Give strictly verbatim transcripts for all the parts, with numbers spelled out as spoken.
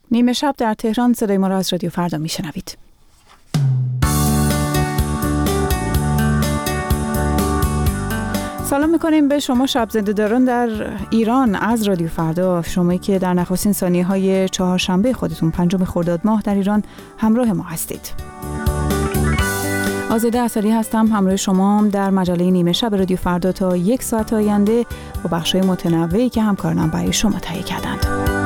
نیمه شب در تهران صدای ما را از رادیو فردا میشنوید. سلام میکنیم به شما شب زنده داران در ایران از رادیو فردا، شمایی که در نخستین ثانیه های چهارشنبه خودتون پنجم خرداد ماه در ایران همراه ما هستید. آزاده اصلی هستم، همراه شما در مجله نیمه شب رادیو فردا تا یک ساعت آینده با بخش‌های متنوعی که همکارانم برای شما تهیه کردند.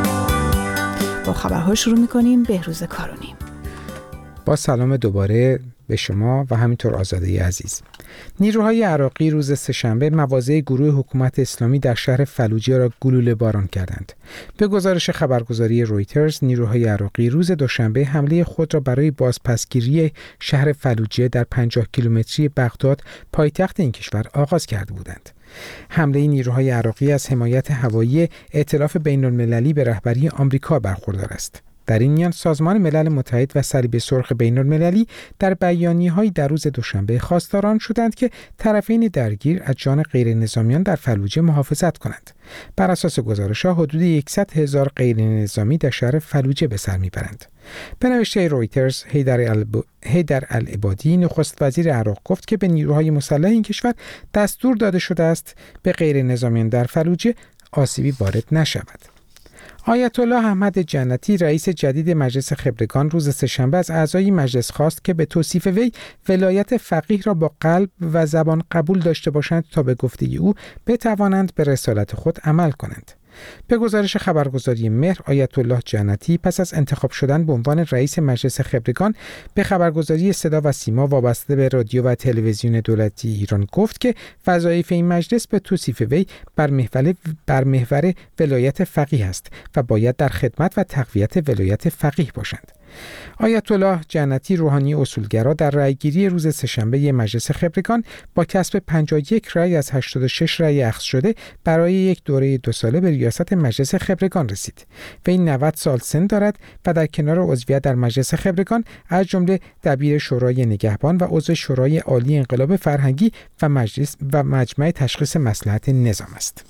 با خبرها شروع میکنیم. بهروز کارونی. با سلام دوباره به شما و همینطور آزاده عزیز. نیروهای عراقی روز سه‌شنبه مواضع گروه حکومت اسلامی در شهر فلوجه را گلوله باران کردند. به گزارش خبرگزاری رویترز، نیروهای عراقی روز دوشنبه حمله خود را برای بازپسگیری شهر فلوجه در پنجاه کیلومتری بغداد، پایتخت این کشور، آغاز کرده بودند. حمله نیروهای عراقی از حمایت هوایی ائتلاف بین‌المللی به رهبری آمریکا برخوردار است. در این میان سازمان ملل متحد و صلیب سرخ بین‌المللی در بیانیه‌های در روز دوشنبه خواستاران شدند که طرفین درگیر از جان غیر نظامیان در فلوجه محافظت کنند. بر اساس گزارش‌ها حدود صد هزار غیر نظامی در شهر فلوجه به سر میبرند. به نوشته رویترز، حیدر الب... حیدر العبادی نخست وزیر عراق گفت که به نیروهای مسلح این کشور دستور داده شده است به غیر نظامیان در فلوجه آسیبی وارد نشود. آیت الله احمد جنتی رئیس جدید مجلس خبرگان روز سه‌شنبه از اعضای مجلس خواست که به توصیف وی ولایت فقیه را با قلب و زبان قبول داشته باشند تا به گفته او بتوانند به رسالت خود عمل کنند. به گزارش خبرگزاری مهر، آیت الله جنتی پس از انتخاب شدن به عنوان رئیس مجلس خبرگان به خبرگزاری صدا و سیما وابسته به رادیو و تلویزیون دولتی ایران گفت که وظایف این مجلس به توصیف وی بر محور بر محور ولایت فقیه است و باید در خدمت و تقویت ولایت فقیه باشند. آیت الله جنتی روحانی اصولگرا در رأیگیری روز سه‌شنبه مجلس خبرگان با کسب پنجاه و یک رأی از هشتاد و شش رأی اخذ شده برای یک دوره دو ساله به ریاست مجلس خبرگان رسید. وی نود سال سن دارد و در کنار عضویت در مجلس خبرگان از جمله دبیر شورای نگهبان و عضو شورای عالی انقلاب فرهنگی و مجلس و مجمع تشخیص مصلحت نظام است.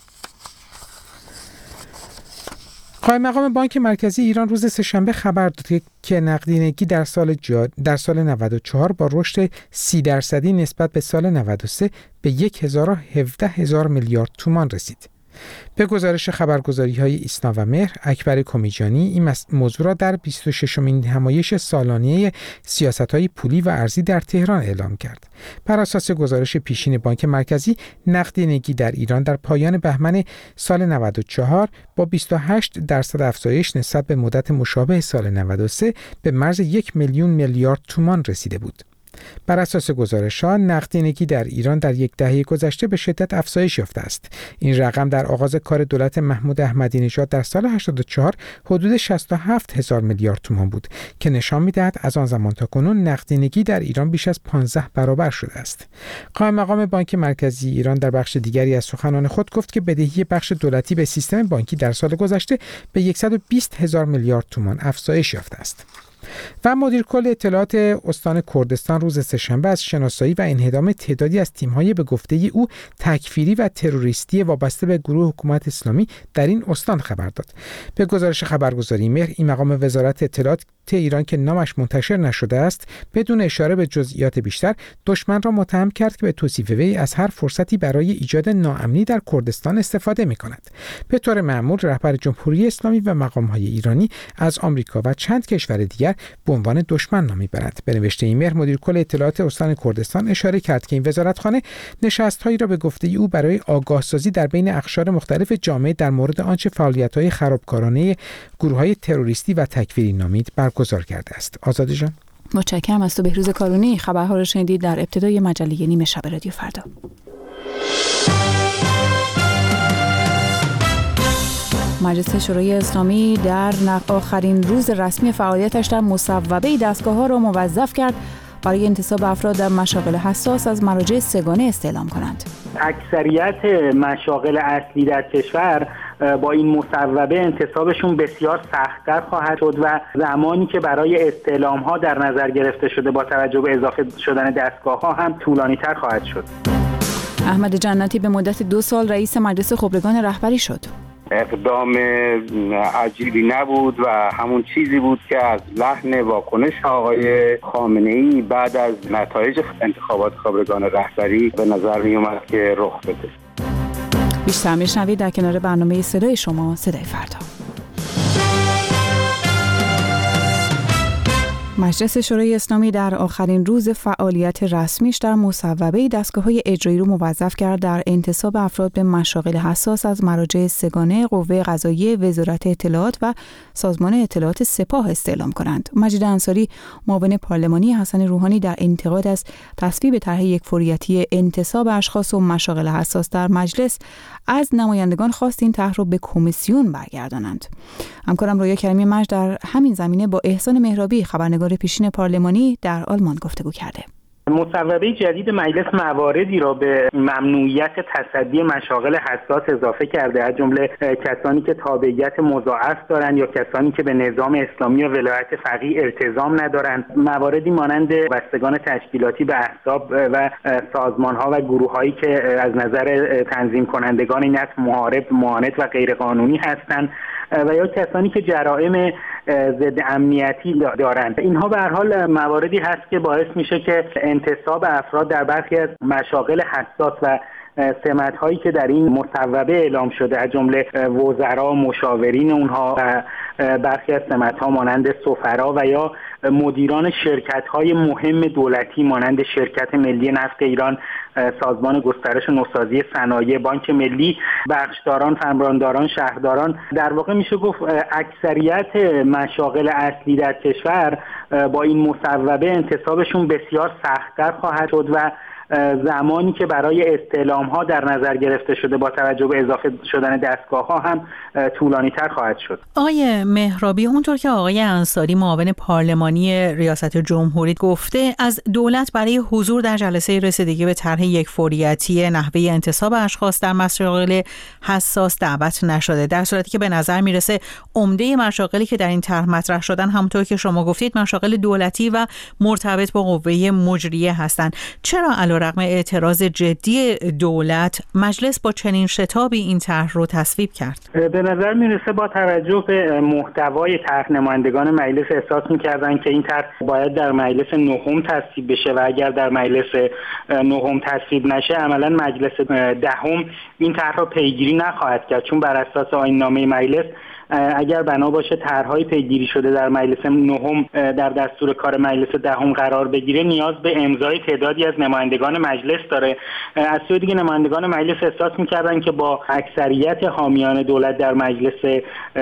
قائم مقام بانک مرکزی ایران روز سه‌شنبه خبر داد که نقدینگی در سال جا در سال نود و چهار با رشد سی درصدی نسبت به سال نود و سه به هزار و هفده هزار میلیارد تومان رسید. به گزارش خبرگزاری‌های ایسنا و مهر، اکبر کمیجانی این موضوع را در بیست و ششمین همایش سالانه سیاست‌های پولی و ارزی در تهران اعلام کرد. بر اساس گزارش پیشین بانک مرکزی، نقدینگی در ایران در پایان بهمن سال نود و چهار با بیست و هشت درصد افزایش نسبت به مدت مشابه سال نود و سه به مرز یک میلیون میلیارد تومان رسیده بود. بر اساس گزارش‌ها، نقدینگی در ایران در یک دهه گذشته به شدت افزایش یافته است. این رقم در آغاز کار دولت محمود احمدی نژاد در سال هشتاد و چهار حدود شصت و هفت هزار میلیارد تومان بود که نشان می‌دهد از آن زمان تا کنون نقدینگی در ایران بیش از پانزده برابر شده است. قائم مقام بانک مرکزی ایران در بخش دیگری از سخنان خود گفت که بدهی بخش دولتی به سیستم بانکی در سال گذشته به صد و بیست هزار میلیارد تومان افزایش یافته است. و مدیر کل اطلاعات استان کردستان روز سه‌شنبه از شناسایی و انهدام تعدادی از تیم‌های به گفته او تکفیری و تروریستی وابسته به گروه حکومت اسلامی در این استان خبر داد. به گزارش خبرگزاری مهر، این مقام وزارت اطلاعات ایران که نامش منتشر نشده است، بدون اشاره به جزئیات بیشتر دشمن را متهم کرد که به توصیف وی از هر فرصتی برای ایجاد ناامنی در کردستان استفاده می‌کند. به طور معمول رهبر جمهوری اسلامی و مقام‌های ایرانی از آمریکا و چند کشور دیگر به عنوان دشمن نام می‌برند. به نوشته این مهر، مدیر کل اطلاعات استان کردستان اشاره کرد که این وزارتخانه نشست‌هایی را به گفته او برای آگاهسازی در بین اقشار مختلف جامعه در مورد آنچه فعالیت‌های خرابکارانه گروه‌های تروریستی و تکفیری نامید برگزار کرده است. آزاده جان، متشکرم از تو بهروز کارونی. خبرها را شنیدید در ابتدای مجله نیمه شب رادیو فردا. مجلس شورای اسلامی در آخرین روز رسمی فعالیتش در مصوبه دستگاه‌ها را موظف کرد برای انتصاب افراد در مشاغل حساس از مراجع سگانه استعلام کنند. اکثریت مشاغل اصلی در کشور با این مصوبه انتصابشون بسیار سخت‌تر خواهد شد و زمانی که برای استعلام‌ها در نظر گرفته شده با توجه به اضافه شدن دستگاه‌ها هم طولانی‌تر خواهد شد. احمد جنتی به مدت دو سال رئیس مجلس خبرگان رهبری شد. اقدام عجیبی نبود و همون چیزی بود که از لحن واکنش آقای خامنه‌ای بعد از نتایج انتخابات خبرگان رهبری به نظر می اومد که رخ بده. بیشتر میشنوید در کنار برنامه صدای شما، صدای فردا. مجلس شورای اسلامی در آخرین روز فعالیت رسمیش در مصوبه دستگاه‌های اجرایی رو موظف کرد در انتصاب افراد به مشاغل حساس از مراجع سگانه، قوه قضاییه، وزارت اطلاعات و سازمان اطلاعات سپاه استعلام کنند. مجید انصاری، معاون پارلمانی حسن روحانی، در انتقاد از تصویب طرح یکفوریتی انتصاب اشخاص و مشاغل حساس در مجلس از نمایندگان خواست این طرح رو به کمیسیون برگردانند. همکارم رویا کریمی مجد در همین زمینه با احسان مهرابی، خبرنگار پیشین پارلمانی، در آلمان گفتگو کرده. مصوبه جدید مجلس مواردی را به ممنوعیت تصدی مشاغل حساس اضافه کرده، از جمله کسانی که تابعیت مضاعف دارند یا کسانی که به نظام اسلامی و ولایت فقیه التزام ندارند. مواردی مانند بستگان تشکیلاتی به احزاب و سازمان‌ها و گروه‌هایی که از نظر تنظیم کنندگان این است محارب، معاند و غیرقانونی هستند و یا کسانی که جرائم ضد امنیتی دارند. اینها به هر حال مواردی هست که باعث میشه که انتصاب افراد در برخی از مشاغل حساس و سمت هایی که در این مصوبه اعلام شده، از جمله وزرا، مشاورین اونها و برخی از سمت ها مانند سفرا و یا مدیران شرکت های مهم دولتی مانند شرکت ملی نفت ایران، سازمان گسترش و نوسازی صنایع، بانک ملی، بخشداران، فرمانداران، شهرداران، در واقع میشه گفت اکثریت مشاغل اصلی در کشور با این مصوبه انتصابشون بسیار سخت‌تر خواهد شد و زمانی که برای استعلام ها در نظر گرفته شده با توجه به اضافه شدن دستگاه ها هم طولانی تر خواهد شد. آقای مهرابی، اونطور که آقای انصاری معاون پارلمانی ریاست جمهوری گفته، از دولت برای حضور در جلسه رسیدگی به طرح یکفوریتی نحوه انتصاب اشخاص در مشاغل حساس دعوت نشده، در صورتی که به نظر میرسه عمده مشاغلی که در این طرح مطرح شدن همونطور که شما گفتید مشاغل دولتی و مرتبط با قوه مجریه هستند. چرا علیرغم اعتراض جدی دولت مجلس با چنین شتابی این طرح رو تصویب کرد؟ به نظر میرسه با توجه به محتوای طرح نمایندگان مجلس احساس میکردن که این طرح باید در مجلس نهم تصویب بشه و اگر در مجلس نهم تصویب نشه عملا مجلس دهم این طرح رو پیگیری نخواهد کرد، چون بر اساس آیین‌نامه مجلس اگر بنا باشه طرح‌های پیگیری شده در مجلس نهم در دستور کار مجلس دهم قرار بگیره نیاز به امضای تعدادی از نمایندگان مجلس داره. از سوی دیگه نمایندگان مجلس احساس می‌کردن که با اکثریت حامیان دولت در مجلس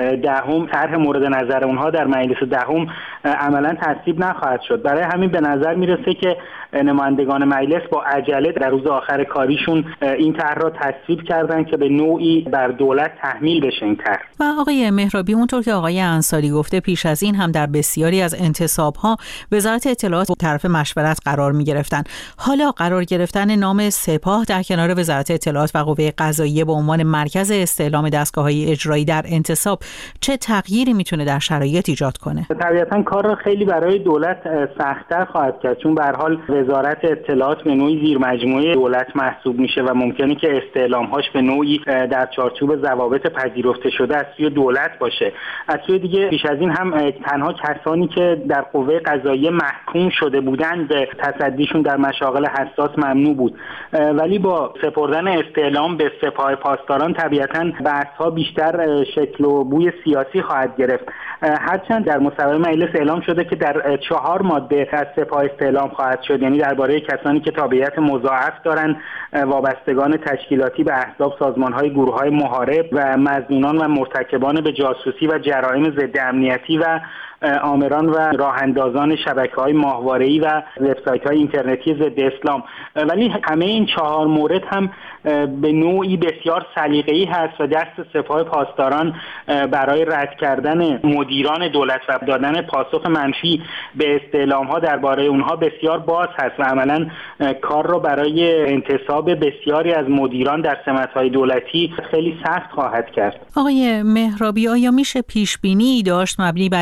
دهم طرح مورد نظر اونها در مجلس دهم عملاً تصویب نخواهد شد. برای همین به نظر میرسه که نمایندگان مجلس با عجله در روز آخر کاریشون این طرح را تصویب کردن که به نوعی بر دولت تحمیل بشه این طرح. و آقای مهرابی، اونطور که آقای انصاری گفته، پیش از این هم در بسیاری از انتصاب‌ها وزارت اطلاعات و طرف مشورت قرار می‌گرفتند. حالا قرار گرفتن نام سپاه در کنار وزارت اطلاعات و قوه قضاییه به عنوان مرکز استعلام دستگاه‌های اجرایی در انتصاب چه تغییری میتونه در شرایط ایجاد کنه؟ طبیعتاً کار را خیلی برای دولت سخت‌تر خواهد کرد، چون به هر حال وزارت اطلاعات به نوعی زیر مجموعه دولت محسوب میشه و ممکنه که استعلام‌هاش به نوعی در چارچوب ضوابط پذیرفته شده از سوی دولت باشه. از سوی دیگه پیش از این هم تنها کسانی که در قوه قضاییه محکوم شده بودند به تصدیشون در مشاغل حساس ممنوع بود، ولی با سپردن استعلام به سپاه پاسداران طبیعتاً بحث‌ها بیشتر شکل و بوی سیاسی خواهد گرفت. هرچند در مصوبه مجلس اعلام شده که در چهار ماده از سپاه استعلام خواهد شد، یعنی درباره کسانی که تابعیت مضاعف دارند، وابستگان تشکیلاتی به احزاب، سازمان‌های گروه‌های محارب و مظنونان و مرتکبان به جاسوسی و جرائم ضد امنیتی و آمران و راهاندازان شبکه‌های ماهواره‌ای و وبسایت‌های اینترنتی ضد اسلام. ولی همه این چهار مورد هم به نوعی بسیار سلیقه‌ای هست و دست سپاه پاسداران برای رد کردن مدیران دولت و دادن پاسخ منفی به استعلام‌ها درباره اونها بسیار باز هست و عملاً کار رو برای انتصاب بسیاری از مدیران در سمت‌های دولتی خیلی سخت خواهد کرد. آقای مهرابی، آیا میشه پیش‌بینی داشت مبنی بر اینکه آیا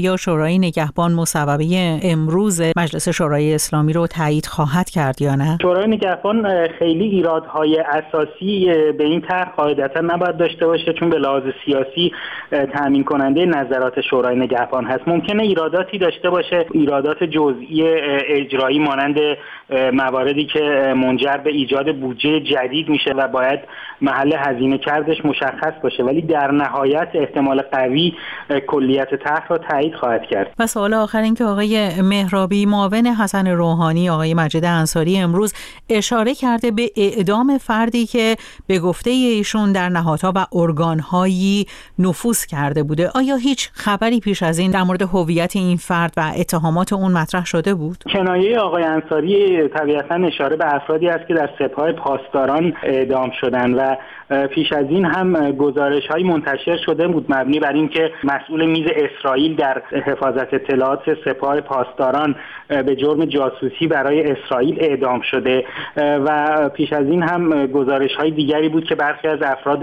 آیا شورای نگهبان مصوبه امروز مجلس شورای اسلامی رو تایید خواهد کرد یا نه؟ شورای نگهبان خیلی ایرادهای اساسی به این طرح قاعدتا نباید داشته باشه، چون به لحاظ سیاسی تامین کننده نظرات شورای نگهبان هست. ممکنه ایراداتی داشته باشه، ایرادات جزئی اجرایی مانند مواردی که منجر به ایجاد بودجه جدید میشه و باید محل هزینه کردش مشخص باشه، ولی در نهایت احتمال قوی کلیت طرح را تایید خواهد کرد. و سوال آخر این که آقای مهرابی معاون حسن روحانی آقای مجید انصاری امروز اشاره کرده به اعدام فردی که به گفته ایشون در نهادها و ارگان‌هایی نفوذ کرده بوده. آیا هیچ خبری پیش از این در مورد هویت این فرد و اتهامات اون مطرح شده بود؟ کنایه آقای انصاری طبیعتاً اشاره به افرادی است که در سپاه پاسداران اعدام شدند و پیش از این هم گزارش‌های منتشر شده بود مبنی بر اینکه مسئول میز اسرائیل در حفاظت اطلاعات سپاه پاسداران به جرم جاسوسی برای اسرائیل اعدام شده و پیش از این هم گزارش‌های دیگری بود که برخی از افراد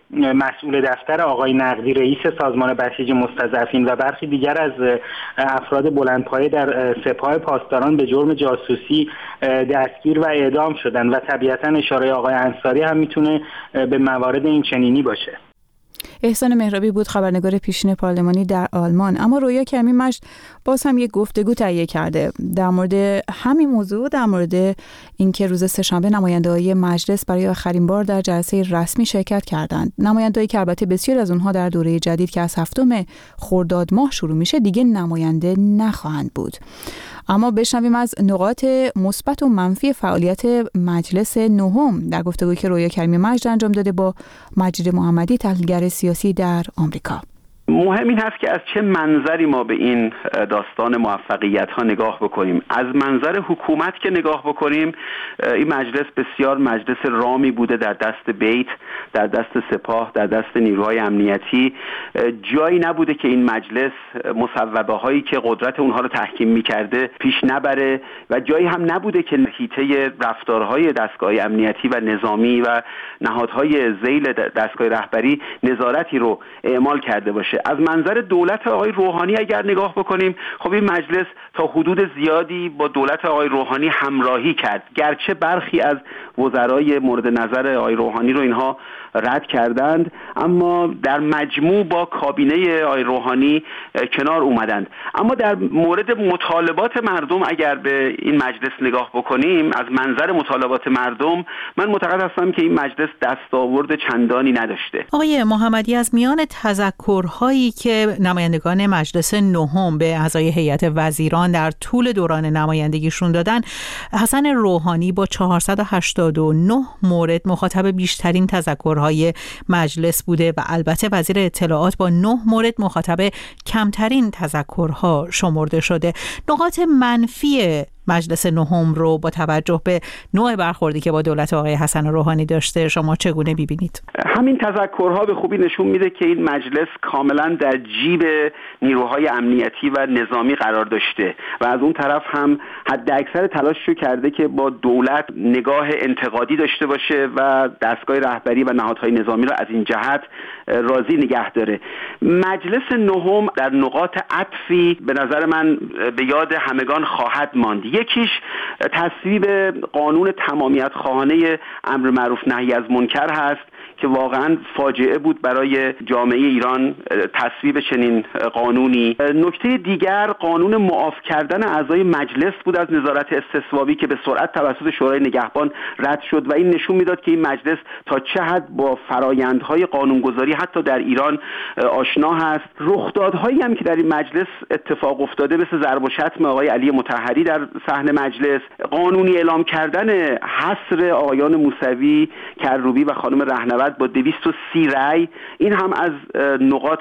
مسئول دفتر آقای نقدی رئیس سازمان بسیج مستضعفین و برخی دیگر از افراد بلندپایه در سپاه پاسداران به جرم جاسوسی دستگیر و اعدام شدند و طبیعتاً اشاره آقای انصاری هم میتونه به موارد این چنینی باشه. احسان مهرابی بود، خبرنگار پیشین پارلمانی در آلمان. اما رویا کرمی مجد باز هم یک گفتگو تهیه کرده در مورد همین موضوع، در مورد اینکه روز سه‌شنبه نماینده‌های مجلس برای آخرین بار در جلسه رسمی شرکت کردند. نماینده‌ای که البته بسیار از اونها در دوره جدید که از هفتم خرداد ماه شروع میشه دیگه نماینده نخواهند بود. اما بشنویم از نقاط مثبت و منفی فعالیت مجلس نهم در گفتگویی که رویا کریمی مجد انجام داده با مجید محمدی، تحلیلگر سیاسی در آمریکا. مهم این هست که از چه منظری ما به این داستان موفقیت ها نگاه بکنیم. از منظر حکومت که نگاه بکنیم، این مجلس بسیار مجلس رامی بوده در دست بیت، در دست سپاه، در دست نیروهای امنیتی. جایی نبوده که این مجلس مصوبه هایی که قدرت اونها رو تحکیم میکرده پیش نبره و جایی هم نبوده که حیطه رفتارهای دستگاه امنیتی و نظامی و نهادهای ذیل دستگاه رهبری نظارتی رو اعمال کرده باشه. از منظر دولت آقای روحانی اگر نگاه بکنیم، خب این مجلس تا حدود زیادی با دولت آقای روحانی همراهی کرد، گرچه برخی از وزرای مورد نظر آقای روحانی رو اینها رد کردند، اما در مجموع با کابینه آقای روحانی کنار اومدند. اما در مورد مطالبات مردم اگر به این مجلس نگاه بکنیم، از منظر مطالبات مردم من معتقد هستم که این مجلس دستاورد چندانی نداشته. آقای محمدی، از میان تذکرهایی که نمایندگان مجلس نهم به اعضای هیئت وزیران در طول دوران نمایندگیشون دادن، حسن روحانی با چهارصد و هشتاد و نه مورد مخاطب بیشترین تذکرهای مجلس بوده و البته وزیر اطلاعات با نه مورد مخاطب کمترین تذکرها شمرده شده. نقاط منفی مجلس نهم رو با توجه به نوع برخوردی که با دولت آقای حسن روحانی داشته شما چگونه می‌بینید؟ همین تذکرها به خوبی نشون میده که این مجلس کاملا در جیب نیروهای امنیتی و نظامی قرار داشته و از اون طرف هم حد اکثر تلاششو کرده که با دولت نگاه انتقادی داشته باشه و دستگاه رهبری و نهادهای نظامی رو از این جهت راضی نگه داره. مجلس نهم در نقاط عطفی به نظر من به یاد همگان خواهد ماند. یکیش تصویب قانون تمامیت خواهانه امر معروف نهی از منکر هست که واقعا فاجعه بود برای جامعه ایران تصویب چنین قانونی. نکته دیگر قانون معاف کردن اعضای مجلس بود از نظارت استصوابی که به سرعت توسط شورای نگهبان رد شد و این نشون میداد که این مجلس تا چه حد با فرایندهای قانونگذاری حتی در ایران آشنا هست. رخدادهایی هم که در این مجلس اتفاق افتاده مثل ضرب و شتم آقای علی مطهری در صحن مجلس، قانونی اعلام کردن حصر آقایان موسوی، کروبی و خانم رهنورد با دویست و سی رأی، این هم از نقاط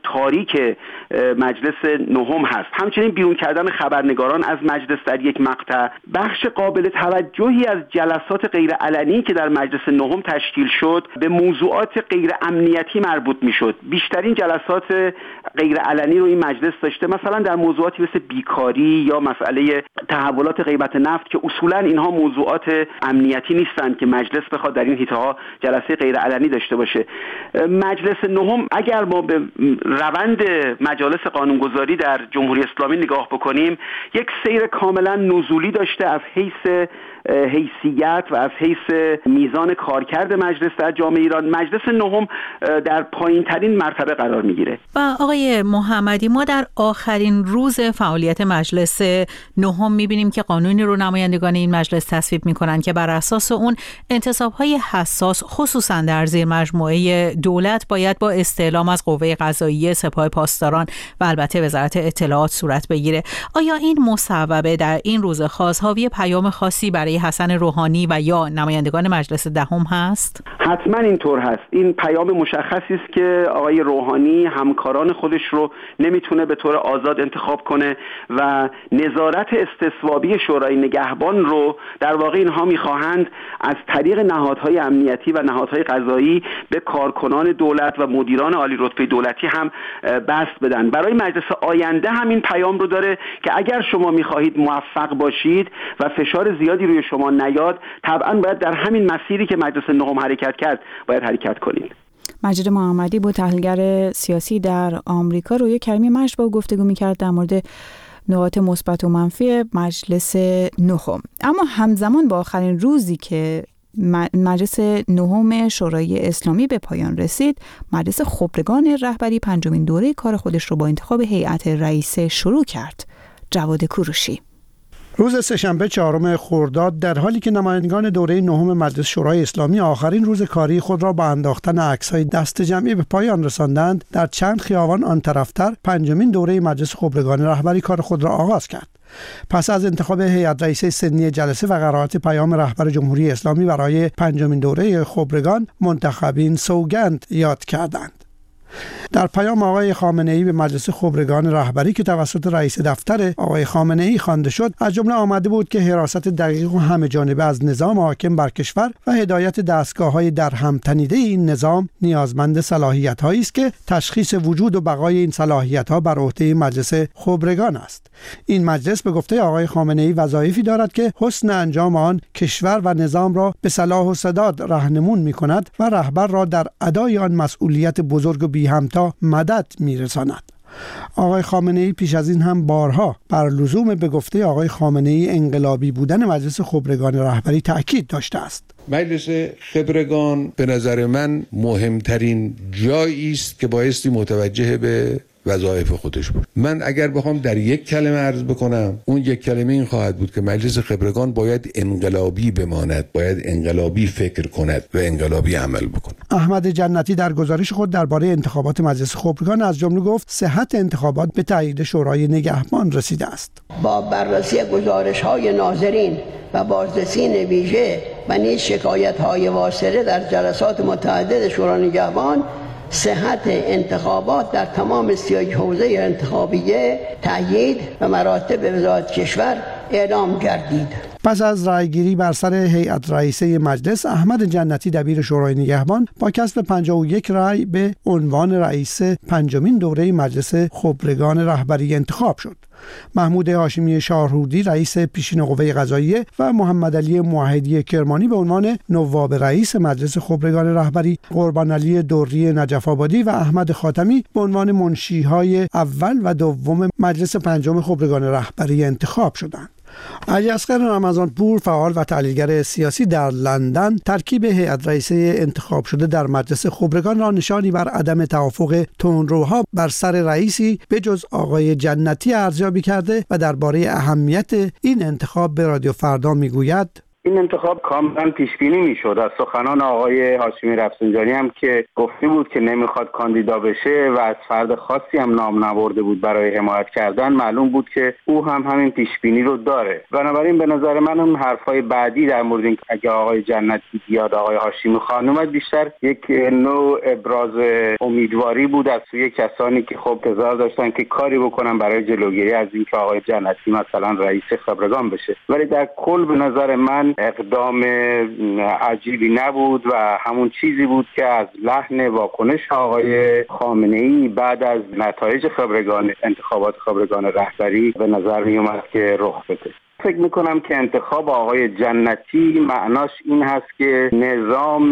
تاریک مجلس نهم هست. همچنین بیرون کردن خبرنگاران از مجلس در یک مقطع. بخش قابل توجهی از جلسات غیر علنی که در مجلس نهم تشکیل شد به موضوعات غیر امنیتی مربوط میشد. بیشترین جلسات غیر علنی رو این مجلس داشته، مثلا در موضوعاتی مثل بیکاری یا مسئله تحول تحولات قیمت نفت که اصولا اینها موضوعات امنیتی نیستند که مجلس بخواد در این حیطه‌ها جلسه غیر علنی داشته باشه. مجلس نهم اگر ما به روند مجالس قانونگذاری در جمهوری اسلامی نگاه بکنیم، یک سیر کاملا نزولی داشته از حیث حیثیت و از حیث میزان کارکرد مجلس در جامعه ایران. مجلس نهم در پایین ترین مرتبه قرار میگیره. و آقای محمدی، ما در آخرین روز فعالیت مجلس نهم میبینیم که قانونی رو نمایندگان این مجلس تصویب میکنن که بر اساس اون انتصاب‌های حساس خصوصا در زیر مجموعه دولت باید با استعلام از قوه قضاییه، سپاه پاسداران و البته وزارت اطلاعات صورت بگیره. آیا این مصوبه در این روز خاص حاوی پیام خاصی برای حسن روحانی و یا نمایندگان مجلس دهم هست؟ حتما اینطور هست. این پیام مشخصی است که آقای روحانی همکاران خودش رو نمیتونه به طور آزاد انتخاب کنه و نظارت استصوابی شورای نگهبان رو در واقع اینها میخواهند از طریق نهادهای امنیتی و نهادهای قضایی به کارکنان دولت و مدیران عالی رتبه دولتی هم بسط بدن. برای مجلس آینده هم این پیام رو داره که اگر شما میخواهید موفق باشید و فشار زیادی روی شما نیاد، طبعا باید در همین مسیری که مجلس نهم حرکت کرد باید حرکت کنید. مجید محمدی بود، تحلیلگر سیاسی در آمریکا. روی کریمی مجد با گفتگو می‌کرد در مورد نکات مثبت و منفی مجلس نهم. اما همزمان با آخرین روزی که مجلس نهم شورای اسلامی به پایان رسید، مجلس خبرگان رهبری پنجمین دوره کار خودش رو با انتخاب هیئت رئیسه شروع کرد. جواد کوروشی. روز سه‌شنبه چهارم خرداد، در حالی که نمایندگان دوره نهم مجلس شورای اسلامی آخرین روز کاری خود را با انداختن عکس‌های دست جمعی به پایان رساندند، در چند خیابان آن طرفتر پنجمین دوره مجلس خبرگان رهبری کار خود را آغاز کرد. پس از انتخاب هیئت رئیسه سنی جلسه و قرائت پیام رهبر جمهوری اسلامی برای پنجمین دوره خبرگان، منتخبین سوگند یاد کردند. در پیام آقای خامنه‌ای به مجلس خبرگان رهبری که توسط رئیس دفتر آقای خامنه‌ای خوانده شد، از جمله آمده بود که حراست دقیق و همه‌جانبه از نظام حاکم بر کشور و هدایت دستگاه‌های در هم تنیده این نظام نیازمند صلاحیت‌هایی است که تشخیص وجود و بقای این صلاحیت‌ها بر عهده مجلس خبرگان است. این مجلس به گفته آقای خامنه‌ای وظایفی دارد که حسن انجام آن کشور و نظام را به صلاح و سداد راهنمون می‌کند و رهبر را در ادای آن مسئولیت بزرگ و بی همتا مدد می‌رساند. آقای خامنه‌ای پیش از این هم بارها بر لزوم به گفته آقای خامنه‌ای انقلابی بودن مجلس خبرگان رهبری تأکید داشته است. مجلس خبرگان به نظر من مهمترین جایی است که بایستی متوجه به وظایف خودش بود. من اگر بخوام در یک کلمه عرض بکنم، اون یک کلمه این خواهد بود که مجلس خبرگان باید انقلابی بماند، باید انقلابی فکر کند و انقلابی عمل بکند. احمد جنتی در گزارش خود درباره انتخابات مجلس خبرگان از جمله گفت صحت انتخابات به تایید شورای نگهبان رسیده است. با بررسی گزارش‌های ناظرین و بازرسی ویژه و نیز شکایت‌های واصله در جلسات متعدد شورای نگهبان، صحت انتخابات در تمام سی و یک حوزه انتخابیه تأیید و مراتب وزارت کشور اعلام گردید. پس از رأیگیری بر سر هیئت رئیسه مجلس، احمد جنتی دبیر شورای نگهبان با کسب پنجاه و یک رأی به عنوان رئیس پنجمین دوره مجلس خبرگان رهبری انتخاب شد. محمود هاشمی شاهرودی رئیس پیشین قوه قضاییه و محمد علی موحدی کرمانی به عنوان نواب رئیس مجلس خبرگان رهبری، قربان علی دوری نجف آبادی و احمد خاتمی به عنوان منشی‌های اول و دوم مجلس پنجم خبرگان رهبری انتخاب شدند. علی اصغر رمضانپور، فعال و تحلیلگر سیاسی در لندن، ترکیب هیئت رئیسه انتخاب شده در مجلس خبرگان را نشانی بر عدم توافق تندروها بر سر رئیسی به جز آقای جنتی ارزیابی کرده و درباره اهمیت این انتخاب به رادیو فردا میگوید: این انتخاب کاملا پیش بینی میشد. از سخنان آقای هاشمی رفسنجانی هم که گفته بود که نمیخواد کاندیدا بشه و از فرد خاصی هم نام نبرده بود برای حمایت کردن، معلوم بود که او هم همین پیش بینی رو داره. بنابراین به نظر من اون حرفای بعدی در مورد اینکه اگه آقای جنتی بیاد آقای هاشمی خانم، بیشتر یک نوع ابراز امیدواری بود از سوی کسانی که خب انتظار داشتن که کاری بکنن برای جلوگیری از اینکه آقای جنتی مثلا رئیس خبرگان بشه. ولی در کل به نظر من اقدام عجیبی نبود و همون چیزی بود که از لحن واکنش آقای خامنه‌ای بعد از نتایج خبرگان انتخابات خبرگان رهبری به نظر می اومد که رخ بده. فکر میکنم که انتخاب آقای جنتی معناش این هست که نظام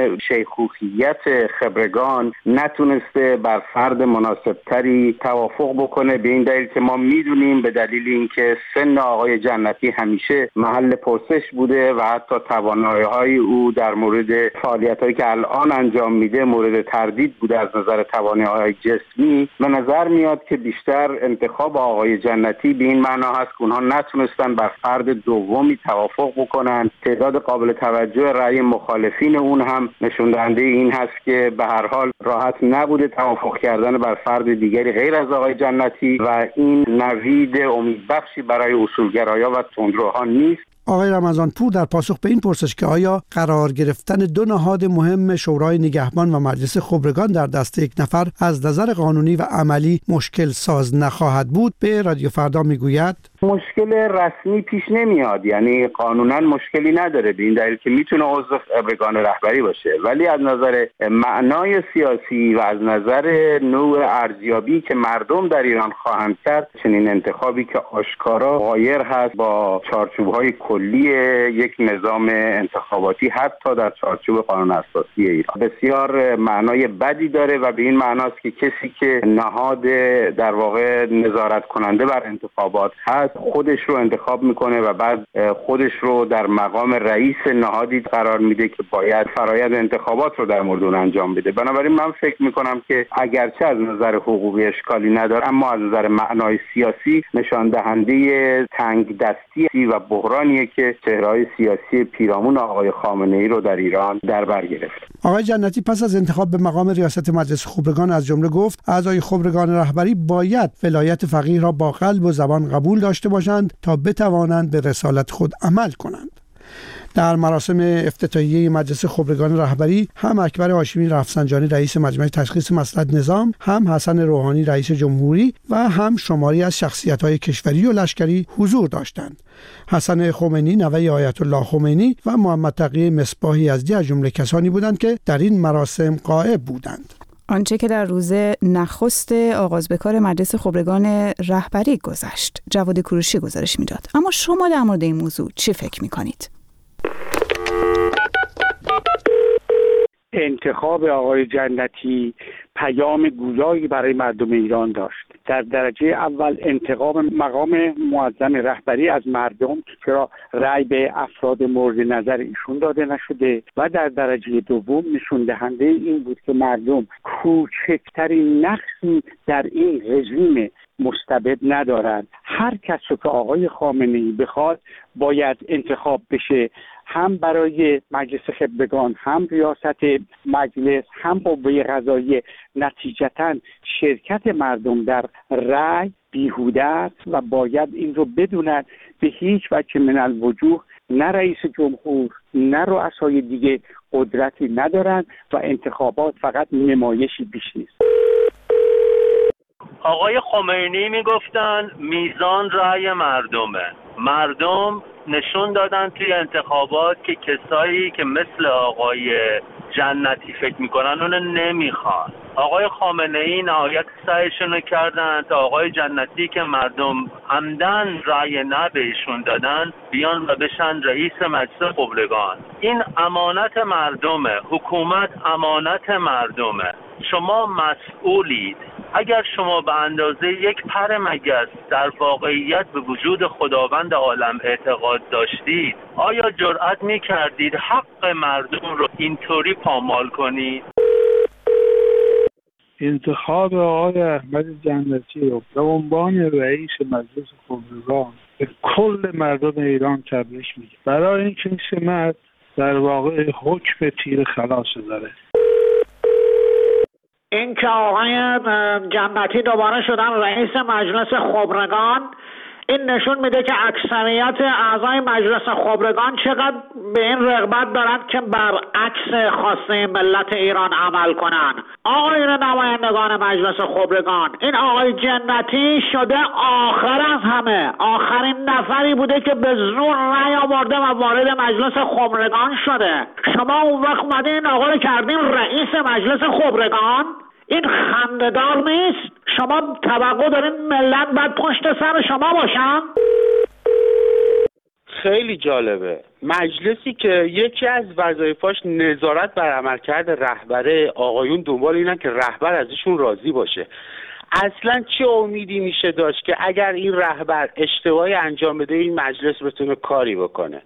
شیخوخیت خبرگان نتونسته بر فرد مناسبتری توافق بکنه، به این دلیل که ما میدونیم به دلیل اینکه سن آقای جنتی همیشه محل پرسش بوده و حتی توانایی‌های او در مورد فعالیت‌هایی که الان انجام میده مورد تردید بوده از نظر توانایی‌های جسمی. به نظر میاد که بیشتر انتخاب آقای جنتی به این معنا هست که اونها نتونستن بر فرد دومی توافق بکنن. تعداد قابل توجه رأی مخالفین اون هم نشون دهنده این هست که به هر حال راحت نبوده توافق کردن بر فرد دیگری غیر از آقای جنتی و این نوید امیدبخشی برای اصولگرایان و تندروها نیست. آقای رمضانپور در پاسخ به این پرسش که آیا قرار گرفتن دو نهاد مهم شورای نگهبان و مجلس خبرگان در دست یک نفر از نظر قانونی و عملی مشکل ساز نخواهد بود، به رادیو فردا میگوید مشکل رسمی پیش نمیاد، یعنی قانونا مشکلی نداره به این دلیل که میتونه عضو خبرگان رهبری باشه، ولی از نظر معنای سیاسی و از نظر نوع ارزیابی که مردم در ایران خواهند کرد، چنین انتخابی که آشکارا غایر هست با چارچوب‌های کلی یک نظام انتخاباتی حتی در چارچوب قانون اساسی ایران بسیار معنای بدی داره و به این معناست که کسی که نهاد در واقع نظارت کننده بر انتخابات هست خودش رو انتخاب میکنه و بعد خودش رو در مقام رئیس نهادی قرار میده که باید فرایند انتخابات رو در مورد اون انجام بده. بنابراین من فکر میکنم که اگرچه از نظر حقوقی اشکالی نداره، اما از نظر معنای سیاسی نشان دهنده تنگ دستی و بحرانیه که چهره‌های سیاسی پیرامون آقای خامنه‌ای رو در ایران در بر گرفت. آقای جنتی پس از انتخاب به مقام ریاست مجلس خبرگان از جمله گفت اعضای خبرگان رهبری باید ولایت فقیه را با قلب و زبان قبول داشته باشند تا بتوانند به رسالت خود عمل کنند. در مراسم افتتاحیه مجلس خبرگان رهبری هم اکبر هاشمی رفسنجانی رئیس مجمع تشخیص مصلحت نظام، هم حسن روحانی رئیس جمهوری و هم شماری از شخصیت‌های کشوری و لشکری حضور داشتند. حسن خمینی نوه آیت الله خمینی و محمد تقی مصباح یزدی از جمله کسانی بودند که در این مراسم غائب بودند. آنچه که در روز نخست آغاز به کار مجلس خبرگان رهبری گذشت، جواد کوروشی گزارش میداد. اما شما در مورد این موضوع چی فکر می‌کنید؟ انتخاب آقای جنتی پیام گویایی برای مردم ایران داشت. در درجه اول انتخاب مقام معظم رهبری از مردم، چرا رأی به افراد مورد نظر ایشون داده نشده، و در درجه دوم نشون دهنده این بود که مردم کوچکترین نقصی در این رژیم مستبد ندارند. هر کس که آقای خامنه‌ای بخواد باید انتخاب بشه، هم برای مجلس خبرگان، هم ریاست مجلس، هم قوه قضاییه. نتیجتاً شرکت مردم در رأی بیهوده است و باید این رو بدونن. به هیچ وجه من الوجوه نه رئیس جمهور نه رؤسای دیگه قدرتی ندارن و انتخابات فقط نمایشی بیش نیست. آقای خمینی میگفتن میزان رأی مردمه. مردم نشون دادن توی انتخابات که کسایی که مثل آقای جنتی فکر میکنن اونو نمیخوان. آقای خامنه‌ای نهایت سعیشونو کردن تا آقای جنتی که مردم عمدن رأی نه بهشون دادن بیان و بشن رئیس مجلس خبرگان. این امانت مردمه، حکومت امانت مردمه. شما مسئولید. اگر شما به اندازه یک پر مگس در واقعیت به وجود خداوند عالم اعتقاد داشتید، آیا جرأت می‌کردید حق مردم رو اینطوری پامال کنید؟ انتخاب آقای احمد جنتی رو به عنوان رئیس مجلس خبرگان به کل مردم ایران تبریک میگه، برای اینکه این سمت در واقع حکم تیر خلاص داره. این که آقای جنتی دوباره شدن رئیس مجلس خبرگان، این نشون میده که اکثریت اعضای مجلس خبرگان چقدر به این رغبت دارند که برعکس خواسته ملت ایران عمل کنن. آقایون نمایندگان مجلس خبرگان، این آقای جنتی شده آخر از همه، آخرین نفری بوده که به زور رأی آورده و وارد مجلس خبرگان شده. شما اون وقت اومدین این آقا رو کردین رئیس مجلس خبرگان؟ این خنده‌دار نیست؟ شما توقع دارین ملت بعد پشت سر شما باشن؟ خیلی جالبه. مجلسی که یکی از وظایفاش نظارت بر عملکرد رهبره، آقایون دنبال اینن که رهبر ازشون راضی باشه. اصلا چه امیدی میشه داشت که اگر این رهبر اشتباهی انجام بده این مجلس بتونه کاری بکنه؟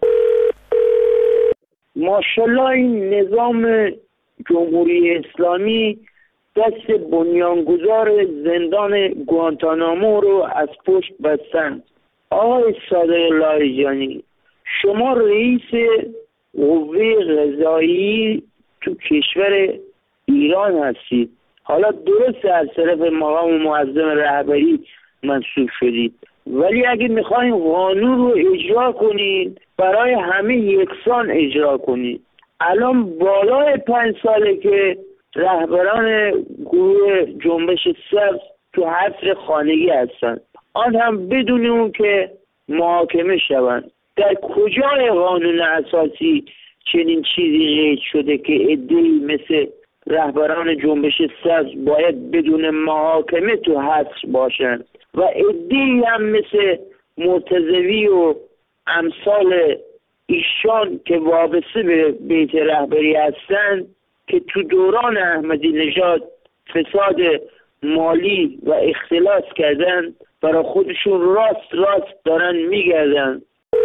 ماشاءالله این نظام جمهوری اسلامی دست بنیانگذار زندان گوانتانامو رو از پشت بستند. آقای صادق لاریجانی، شما رئیس قوه قضایی تو کشور ایران هستید. حالا درست از طرف مقام معظم رهبری منصوب شدید، ولی اگه میخواین قانون رو اجرا کنید برای همه یکسان اجرا کنید. الان بالای پنج ساله که رهبران گروه جنبش سبز تو حبس خانگی هستند، آن هم بدون اون که محاکمه شوند. در کجای قانون اساسی چنین چیزی قید شده که عده‌ای مثل رهبران جنبش سبز باید بدون محاکمه تو حبس باشند و عده‌ای هم مثل مرتضوی و امثال ایشان که وابسته به بیت رهبری هستند که تو دوران احمدی نژاد فساد مالی و اختلاس کردن، برای خودشون راست راست دارن میگردن.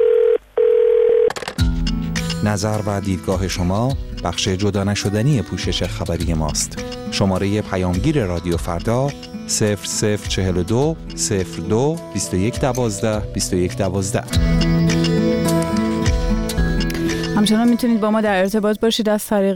نظر و دیدگاه شما بخش جدا نشدنی پوشش خبری ماست. شماره پیامگیر رادیو فردا صفر صفر چهل و دو صفر دو بیست و یک دوازده بیست و یک دوازده. همچنان میتونید با ما در ارتباط باشید از طریق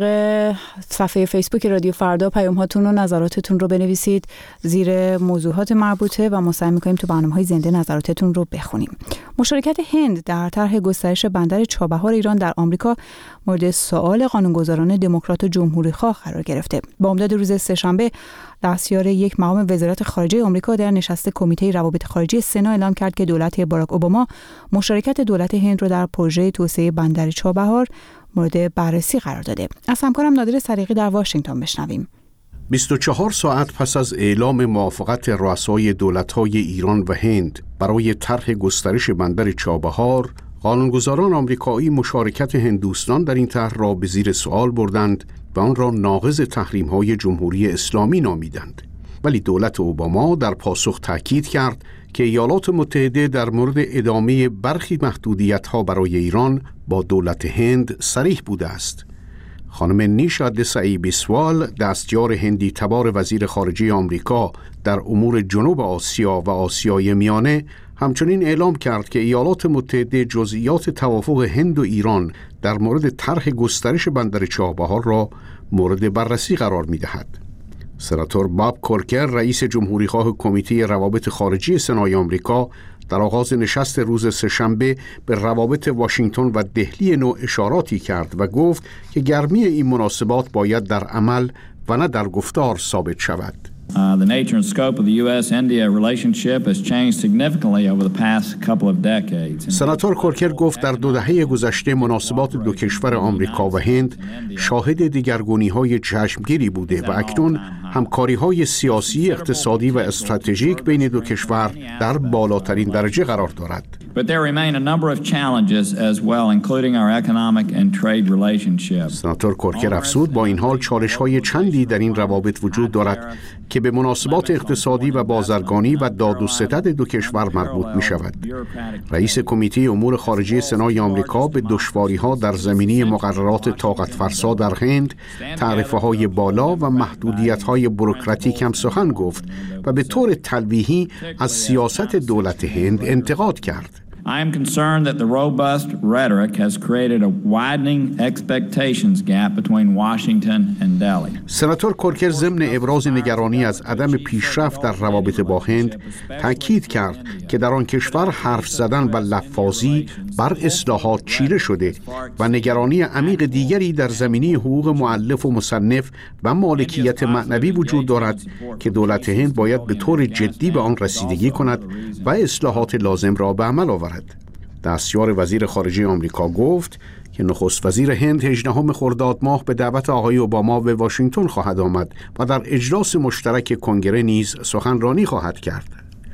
صفحه فیسبوک رادیو فردا. پیام هاتون و نظراتتون رو بنویسید زیر موضوعات مربوطه و ما سعی می‌کنیم تو برنامه‌های زنده نظراتتون رو بخونیم. مشارکت هند در طرح گسترش بندر چابهار ایران در آمریکا مورد سوال قانونگذاران دموکرات و جمهوری‌خواه قرار گرفته. با امداد روز سه‌شنبه دستیار یک مقام وزارت خارجه آمریکا در نشست کمیته روابط خارجی سنا اعلام کرد که دولت باراک اوباما مشارکت دولت هند را در پروژه توسعه بندر چابهار مورد بررسی قرار داده. از همکارم نادر صدیقی در واشنگتن بشنویم. بیست و چهار ساعت پس از اعلام موافقت رؤسای دولت‌های ایران و هند برای طرح گسترش بندر چابهار، قانونگذاران آمریکایی مشارکت هندوستان در این طرح را به زیر سوال بردند و آن را ناقض تحریم‌های جمهوری اسلامی نامیدند. ولی دولت اوباما در پاسخ تاکید کرد که ایالات متحده در مورد ادامه برخی محدودیت‌ها برای ایران با دولت هند صریح بوده است. خانم نیشا دسائی بیسوال، دستیار هندی تبار وزیر خارجه آمریکا در امور جنوب آسیا و آسیای میانه، همچنین اعلام کرد که ایالات متحده جزئیات توافق هند و ایران در مورد طرح گسترش بندر چابهار را مورد بررسی قرار می‌دهد. سناتور باب کورکر، رئیس جمهوری‌خواه کمیته روابط خارجی سنای آمریکا، در آغاز نشست روز سه‌شنبه به روابط واشنگتن و دهلی نو اشاراتی کرد و گفت که گرمی این مناسبات باید در عمل و نه در گفتار ثابت شود. Uh, the nature and scope of the U S India relationship has changed significantly over the past couple of decades. سناتور کورکر گفت در دو دهه گذشته مناسبات دو کشور آمریکا و هند شاهد دیگرگونی‌های چشمگیری بوده و اکنون همکاری‌های سیاسی، اقتصادی و استراتژیک بین دو کشور در بالاترین درجه قرار دارد. But there remain a number of challenges as well, including our economic and trade relationships. سناتور کورکر افزود با این حال چالش‌های چندی در این روابط وجود دارد که به مناسبات اقتصادی و بازرگانی و داد و ستد دو کشور مربوط می شود. رئیس کمیته امور خارجه سنای آمریکا به دشواری‌ها در زمینه مقررات طاقت فرسا در هند، تعرفه‌های بالا و محدودیت‌های بوروکراتیک هم سخن گفت و به طور تلویحی از سیاست دولت هند انتقاد کرد. I am concerned that the robust rhetoric has created a widening expectations gap between Washington and Delhi. سناتور کورکر ضمن ابراز نگرانی از عدم پیشرفت در روابط با هند تاکید کرد که در آن کشور حرف زدن و لفاظی بر اصلاحات چیره شده و نگرانی عمیق دیگری در زمینه حقوق مؤلف و مصنف و مالکیت معنوی وجود دارد که دولت هند باید به طور جدی به آن رسیدگی کند و اصلاحات لازم را به عمل آورد. دستیار وزیر خارجه آمریکا گفت که نخست وزیر هند هجدهم خرداد ماه به دعوت آقای اوباما به واشنگتن خواهد آمد و در اجلاس مشترک کنگره نیز سخنرانی خواهد کرد.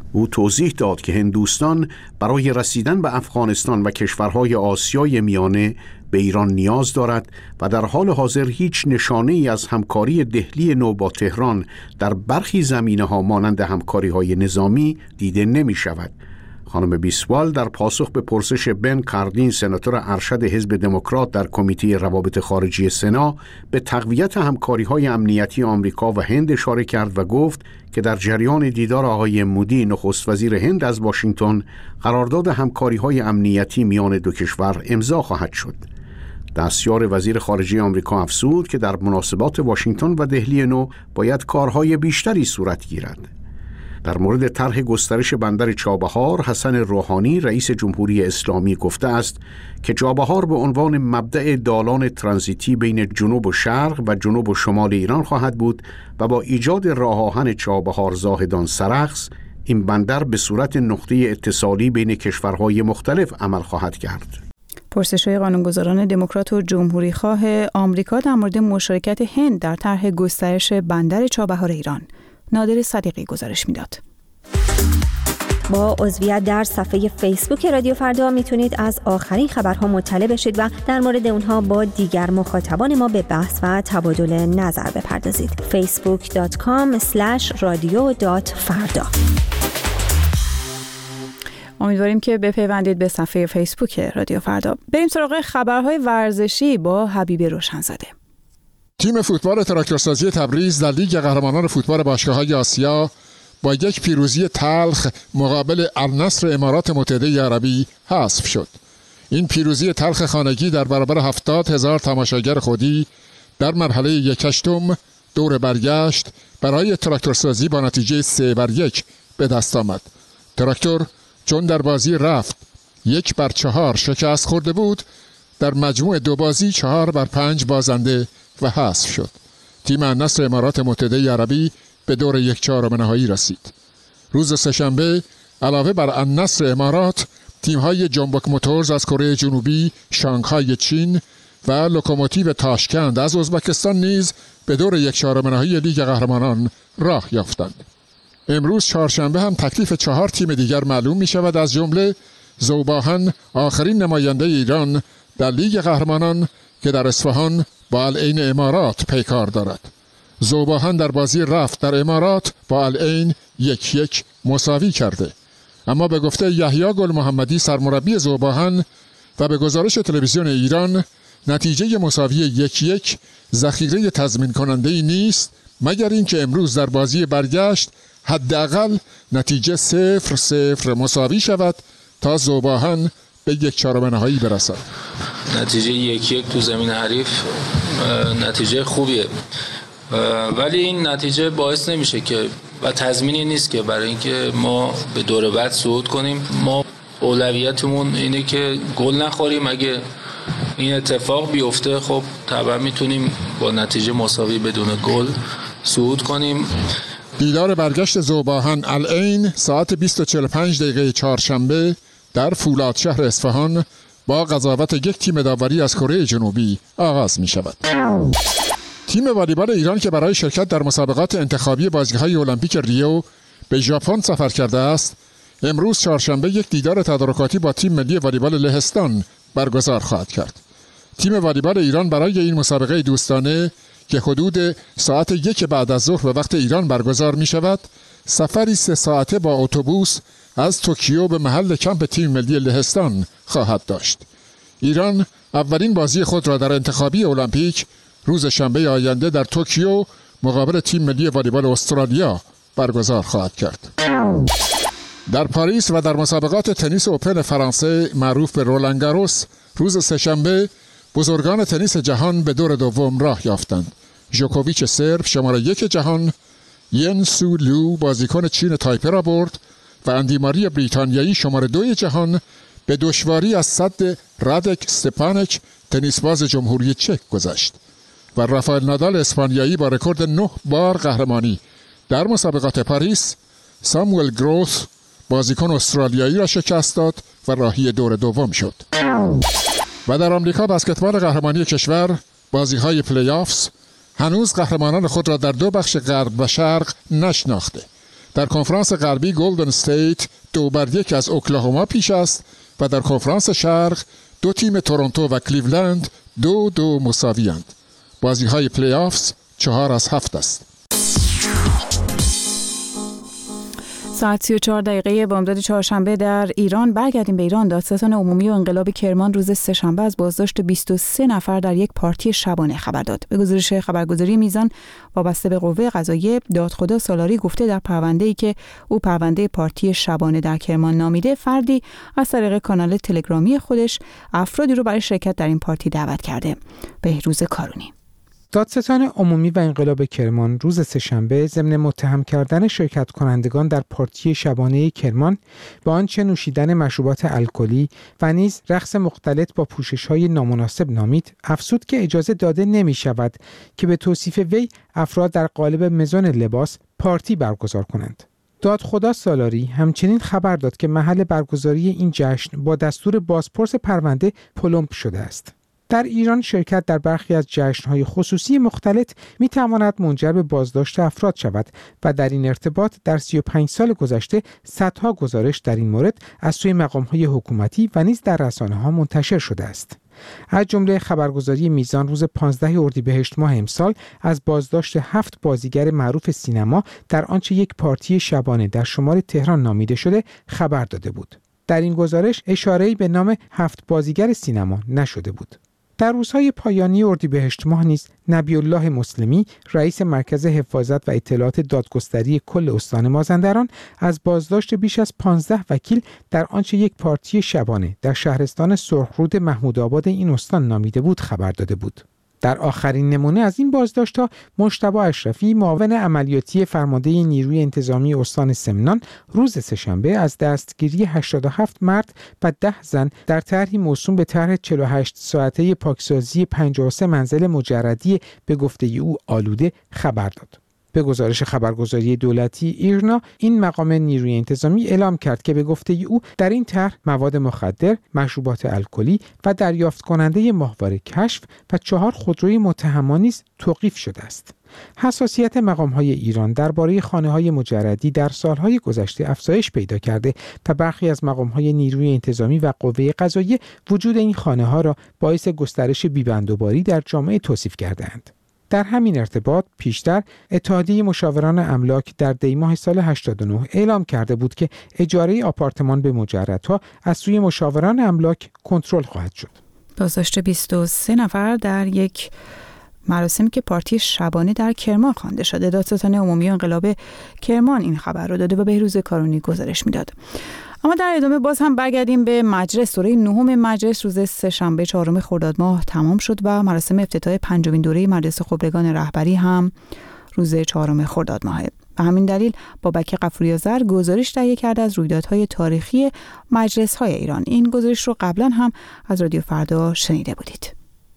او توضیح داد که هندوستان برای رسیدن به افغانستان و کشورهای آسیای میانه به ایران نیاز دارد و در حال حاضر هیچ نشانه ای از همکاری دهلی نو با تهران در برخی زمینه‌ها مانند همکاری‌های نظامی دیده نمی شود. خانم بیسوال در پاسخ به پرسش بن کاردین، سناتور ارشد حزب دموکرات در کمیته روابط خارجی سنا، به تقویت همکاری‌های امنیتی آمریکا و هند اشاره کرد و گفت که در جریان دیدار آقای مودی نخست وزیر هند از واشنگتن، قرارداد همکاری‌های امنیتی میان دو کشور امضا خواهد شد. دستیار وزیر خارجه آمریکا افزود که در مناسبات واشنگتن و دهلی نو باید کارهای بیشتری صورت گیرد. در مورد طرح گسترش بندر چابهار، حسن روحانی رئیس جمهوری اسلامی گفته است که چابهار به عنوان مبدأ دالان ترانزیتی بین جنوب و شرق و جنوب و شمال ایران خواهد بود و با ایجاد راه آهن چابهار زاهدان سرخس، این بندر به صورت نقطه اتصالی بین کشورهای مختلف عمل خواهد کرد. پرسش‌های قانونگذاران دموکرات و جمهوری خواه آمریکا در مورد مشارکت هند در طرح گسترش بندر چابهار ایران. نادر صدیقی گزارش میداد. با عضویت در صفحه فیسبوک رادیو فردا میتونید از آخرین خبرها مطلع بشید و در مورد اونها با دیگر مخاطبان ما به بحث و تبادل نظر بپردازید. فیسبوک دات کام اسلش رادیو دات فردا. امیدواریم که بپیوندید به صفحه فیسبوک رادیو فردا. بریم سراغ خبرهای ورزشی با حبیب روشنزاده. تیم فوتبال تراکتورسازی تبریز در لیگ قهرمانان فوتبال باشگاه‌های آسیا با یک پیروزی تلخ مقابل النصر امارات متحده عربی حذف شد. این پیروزی تلخ خانگی در برابر هفتاد هزار تماشاگر خودی در مرحله یک هشتم دور برگشت برای تراکتورسازی با نتیجه سه بر یک به دست آمد. تراکتور چون در بازی رفت یک بر چهار شکست خورده بود، در مجموع دو بازی چهار بر پنج بازنده و حذف شد. تیم النصر امارات متحده عربی به دور یک چهارم نهایی رسید. روز سه‌شنبه علاوه بر النصر امارات، تیم‌های جنبک موتورز از کره جنوبی، شانگهای چین و لوکوموتیو تاشکند از ازبکستان نیز به دور یک چهارم نهایی لیگ قهرمانان راه یافتند. امروز چهارشنبه هم تکلیف چهار تیم دیگر معلوم می شود، از جمله ذوباهن آخرین نماینده ایران در لیگ قهرمانان که در اصفهان با العین امارات پیکار دارد. ذوباهن در بازی رفت در امارات با العین یک یک مساوی کرده، اما به گفته یحیی گل محمدی سرمربی ذوباهن و به گزارش تلویزیون ایران، نتیجه مساوی یک یک ذخیره تضمین کننده ای نیست، مگر اینکه امروز در بازی برگشت حداقل نتیجه صفر صفر مساوی شود تا ذوباهن به یک چهارم نهایی برسد. نتیجه یک یک تو زمین حریف نتیجه خوبیه، ولی این نتیجه باعث نمیشه که و تضمینی نیست که برای اینکه ما به دور بعد صعود کنیم. ما اولویتمون اینه که گل نخوریم. اگه این اتفاق بیفته خب طبعا میتونیم با نتیجه مساوی بدون گل صعود کنیم. دیدار برگشت ذوباهن العین ساعت بیست و چهل و پنج دقیقه چهارشنبه در فولادشهر اصفهان با قضاوت یک تیم داوری از کره جنوبی آغاز می شود. تیم والیبال ایران که برای شرکت در مسابقات انتخابی بازی‌های المپیک ریو به ژاپن سفر کرده است، امروز چهارشنبه یک دیدار تدارکاتی با تیم ملی والیبال لهستان برگزار خواهد کرد. تیم والیبال ایران برای این مسابقه دوستانه که حدود ساعت یک بعد از ظهر به وقت ایران برگزار می شود، سفری سه ساعته با اتوبوس از توکیو به محل کمپ تیم ملی لهستان خواهد داشت. ایران اولین بازی خود را در انتخابی المپیک روز شنبه آینده در توکیو مقابل تیم ملی والیبال استرالیا برگزار خواهد کرد. در پاریس و در مسابقات تنیس اوپن فرانسه معروف به رولان گاروس روز سه‌شنبه بزرگان تنیس جهان به دور دوم راه یافتند. ژوکوویچ سرب شماره یک جهان، ین سو لو بازیکن چین تایپه را برد و اندی ماری بریتانیایی شماره دو جهان به دشواری از صد رادک استپانک تنیسباز جمهوری چک گذشت و رافائل نادال اسپانیایی با رکورد نه بار قهرمانی در مسابقات پاریس ساموئل گروث بازیکن استرالیایی را شکست داد و راهی دور دوم شد. و در آمریکا بسکتبال قهرمانی کشور بازی‌های پلی آفز هنوز قهرمانان خود را در دو بخش غرب و شرق نشناخته. در کنفرانس غربی گلدن استیت دو بر یک از اوکلاهوما پیش است و در کنفرانس شرق دو تیم تورنتو و کلیولند دو دو مساوی‌اند. بازی‌های پلی آفز چهار از هفت است. ساعت سی و چهار دقیقه بامداد چهارشنبه در ایران. برگردیم به ایران. دادستان عمومی و انقلاب کرمان روز سه‌شنبه از بازداشت بیست و سه نفر در یک پارتی شبانه خبر داد. به گزارش خبرگزاری میزان وابسته به قوه قضاییه، دادخدا سالاری گفته در پرونده‌ای که او پرونده پارتی شبانه در کرمان نامیده، فردی از طریق کانال تلگرامی خودش افرادی رو برای شرکت در این پارتی دعوت کرده. بهروز کارونی. دادستان عمومی و انقلاب کرمان روز سه‌شنبه ضمن متهم کردن شرکت کنندگان در پارتی شبانه کرمان با آنچه نوشیدن مشروبات الکلی و نیز رقص مختلط با پوشش‌های نامناسب نامید، افزود که اجازه داده نمی‌شود که به توصیف وی افراد در قالب مزون لباس پارتی برگزار کنند. دادخدا سالاری همچنین خبر داد که محل برگزاری این جشن با دستور بازپرس پرونده پلمپ شده است. در ایران شرکت در برخی از جشن‌های خصوصی مختلط می‌تواند منجر به بازداشت افراد شود و در این ارتباط در سی و پنج سال گذشته صدها گزارش در این مورد از سوی مقام‌های حکومتی و نیز در رسانه‌ها منتشر شده است. از جمله خبرگزاری میزان روز پانزده اردیبهشت ماه امسال از بازداشت هفت بازیگر معروف سینما در آنچه یک پارتی شبانه در شمال تهران نامیده شده خبر داده بود. در این گزارش اشاره‌ای به نام هفت بازیگر سینما نشده بود. در روزهای پایانی اردیبهشت ماه نیز نبی الله مسلمی، رئیس مرکز حفاظت و اطلاعات دادگستری کل استان مازندران، از بازداشت بیش از پانزده وکیل در آنچه یک پارتی شبانه در شهرستان سرخرود محمودآباد این استان نامیده بود خبر داده بود. در آخرین نمونه از این بازداشت‌ها مجتبی اشرفی، معاون عملیاتی فرمانده نیروی انتظامی استان سمنان، روز سه‌شنبه از دستگیری هشتاد و هفت مرد و ده زن در طرحی موسوم به طرح چهل و هشت ساعته پاکسازی پنجاه و سه منزل مجردی به گفته او آلوده خبر داد. به گزارش خبرگزاری دولتی ایرنا، این مقام نیروی انتظامی اعلام کرد که به گفته او در این طرح مواد مخدر، مشروبات الکلی و دریافت کننده ماهواره کشف و چهار خودروی متهمان نیز توقیف شده است. حساسیت مقام‌های ایران درباره خانه‌های مجردی در سال‌های گذشته افزایش پیدا کرده و برخی از مقام‌های نیروی انتظامی و قوه قضاییه وجود این خانه‌ها را باعث گسترش بی‌بندوباری در جامعه توصیف کردند. در همین ارتباط پیشتر اتحادیه مشاوران املاک در دی‌ماه سال هشتاد و نه اعلام کرده بود که اجاره آپارتمان به مجردها از سوی مشاوران املاک کنترل خواهد شد. بازداشت بیست و سه نفر در یک مراسمی که پارتی شبانه در کرمان خوانده شده. دادستان عمومی انقلاب کرمان این خبر رو داده و بهروز کارونی گزارش میداد. اما در ادامه باز هم برگردیم به مجلس. دوره نهم مجلس روز سه‌شنبه چهارم خرداد ماه تمام شد و مراسم افتتاح پنجمین دوره مجلس خبرگان رهبری هم روز چهارم خرداد ماه. به همین دلیل بابک غفوری‌آذر گزارش تهیه کرده از رویدادهای تاریخی مجلس‌های ایران. این گزارش رو قبلا هم از رادیو فردا شنیده بودید.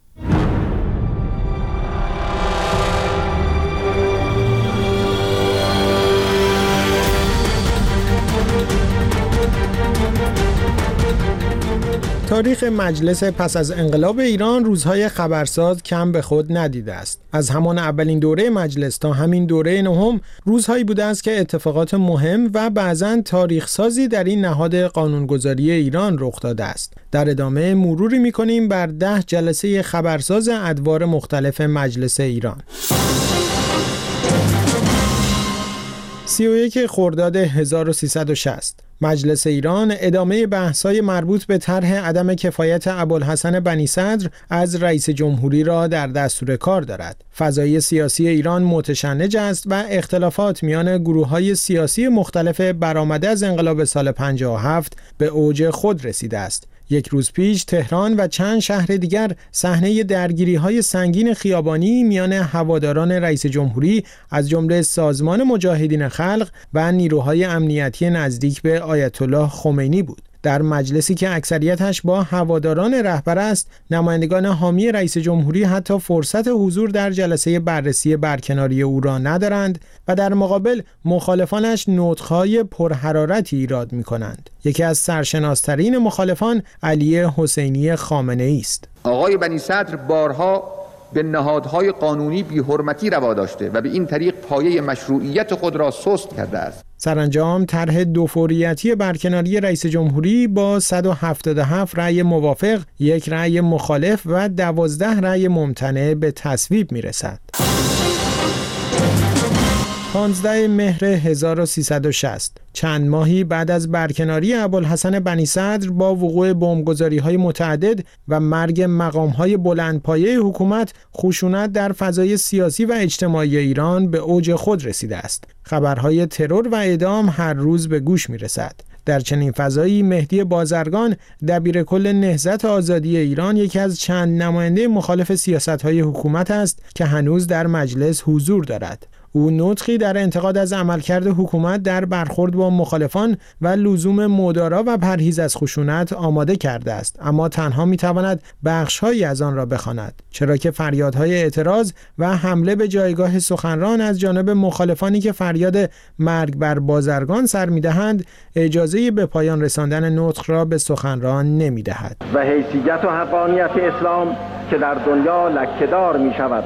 تاریخ مجلس پس از انقلاب ایران روزهای خبرساز کم به خود ندیده است. از همان اولین دوره مجلس تا همین دوره نهم روزهایی بوده است که اتفاقات مهم و بعضاً تاریخ سازی در این نهاد قانونگذاری ایران رخ داده است. در ادامه مروری می‌کنیم بر ده جلسه خبرساز ادوار مختلف مجلس ایران. سی و یک خرداد هزار و سیصد و شصت مجلس ایران ادامه بحث‌های مربوط به طرح عدم کفایت ابوالحسن بنی صدر از رئیس جمهوری را در دستور کار دارد. فضای سیاسی ایران متشنج است و اختلافات میان گروه‌های سیاسی مختلف برآمده از انقلاب سال پنجاه و هفت به اوج خود رسیده است. یک روز پیش تهران و چند شهر دیگر صحنه درگیری‌های سنگین خیابانی میان هواداران رئیس جمهوری از جمله سازمان مجاهدین خلق و نیروهای امنیتی نزدیک به آیت الله خمینی بود. در مجلسی که اکثریتش با هواداران رهبر است، نمایندگان حامی رئیس جمهوری حتی فرصت حضور در جلسه بررسی برکناری او را ندارند و در مقابل مخالفانش نطق‌های پرحرارتی ایراد می‌کنند. یکی از سرشناسترین مخالفان علی حسینی خامنه‌ای است. آقای بنی صدر بارها به نهادهای قانونی بی‌حرمتی روا داشته و به این طریق پایه مشروعیت خود را سست کرده است. سرانجام طرح دو فوریتی برکناری رئیس جمهوری با صد و هفتاد و هفت رأی موافق، یک رأی مخالف و دوازده رأی ممتنع به تصویب میرسد. پانزده مهر هزار و سیصد و شصت، چند ماهی بعد از برکناری ابوالحسن بنی صدر با وقوع بمبگذاری‌های متعدد و مرگ مقام‌های بلندپایه حکومت، خشونت در فضای سیاسی و اجتماعی ایران به اوج خود رسیده است. خبرهای ترور و اعدام هر روز به گوش می‌رسد. در چنین فضایی مهدی بازرگان، دبیر کل نهضت آزادی ایران، یکی از چند نماینده مخالف سیاست‌های حکومت است که هنوز در مجلس حضور دارد. او نطقی در انتقاد از عملکرد حکومت در برخورد با مخالفان و لزوم مدارا و پرهیز از خشونت آماده کرده است، اما تنها میتواند بخش‌هایی از آن را بخواند، چرا که فریادهای اعتراض و حمله به جایگاه سخنران از جانب مخالفانی که فریاد مرگ بر بازرگان سر میدهند اجازه به پایان رساندن نطق را به سخنران نمیدهد. و حیثیت و حقانیت اسلام که در دنیا لکه‌دار میشود.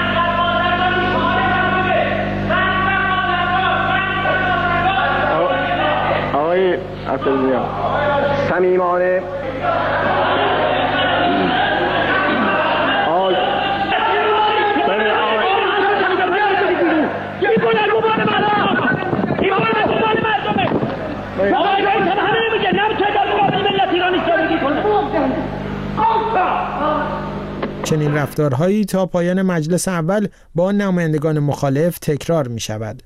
آقای عطیه صمیمانه آی چنین رفتارهایی تا پایان مجلس اول با نمایندگان مخالف تکرار می شود.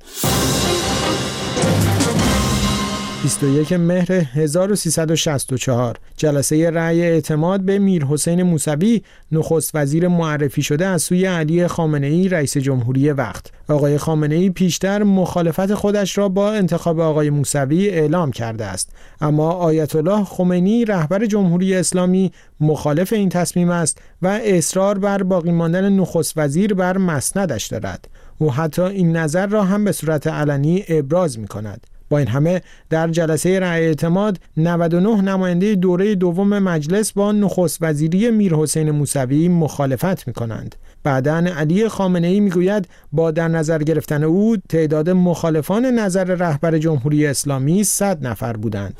بیست و یک مهر هزار و سیصد و شصت و چهار، جلسه رأی اعتماد به میرحسین موسوی، نخست وزیر معرفی شده از سوی علی خامنه‌ای رئیس جمهوری وقت. آقای خامنه‌ای پیشتر مخالفت خودش را با انتخاب آقای موسوی اعلام کرده است، اما آیت الله خمینی رهبر جمهوری اسلامی مخالف این تصمیم است و اصرار بر باقی ماندن نخست وزیر بر مسندش دارد. او حتی این نظر را هم به صورت علنی ابراز می‌کند. با این همه در جلسه رأی اعتماد نود و نه نماینده دوره دوم مجلس با نخست وزیری میرحسین موسوی مخالفت می‌کنند. بعداً علی خامنه‌ای میگوید با در نظر گرفتن او تعداد مخالفان نظر رهبر جمهوری اسلامی صد نفر بودند.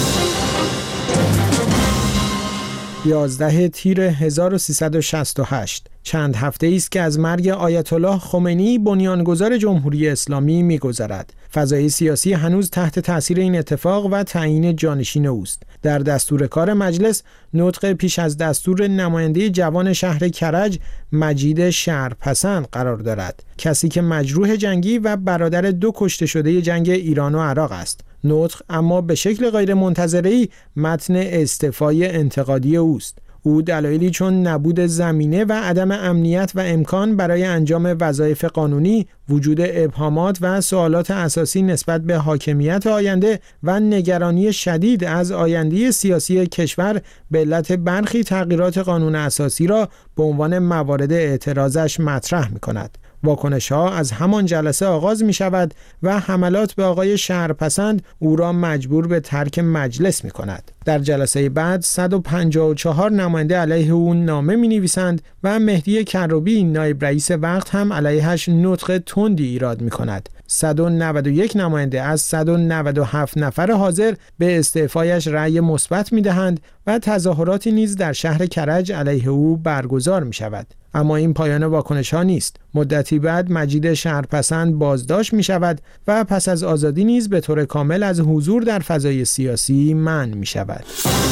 یازده تیر هزار و سیصد و شصت و هشت، چند هفته است که از مرگ آیت الله خمینی بنیانگذار جمهوری اسلامی می‌گذرد. فضای سیاسی هنوز تحت تاثیر این اتفاق و تعیین جانشین اوست. در دستور کار مجلس نطق پیش از دستور نماینده جوان شهر کرج مجید شهرپسند قرار دارد، کسی که مجروح جنگی و برادر دو کشته شده جنگ ایران و عراق است. نطق اما به شکل غیر منتظره‌ای متن استعفای انتقادی اوست. او دلایلی چون نبود زمینه و عدم امنیت و امکان برای انجام وظایف قانونی، وجود ابهامات و سوالات اساسی نسبت به حاکمیت آینده و نگرانی شدید از آینده سیاسی کشور به علت برخی تغییرات قانون اساسی را به عنوان موارد اعتراضش مطرح می‌کند. واکنش‌ها از همان جلسه آغاز می شود و حملات به آقای شهرپسند او را مجبور به ترک مجلس می کند. در جلسه بعد صد و پنجاه و چهار نماینده علیه او نامه می نویسند و مهدی کروبی نایب رئیس وقت هم علیهش نطق تندی ایراد می کند. صد و نود و یک نماینده از صد و نود و هفت نفر حاضر به استعفایش رأی مثبت می دهند و تظاهراتی نیز در شهر کرج علیه او برگزار می شود. اما این پایان واکنش ها نیست. مدتی بعد مجید شهرپسند بازداشت می شود و پس از آزادی نیز به طور کامل از حضور در فضای سیاسی منع می شود.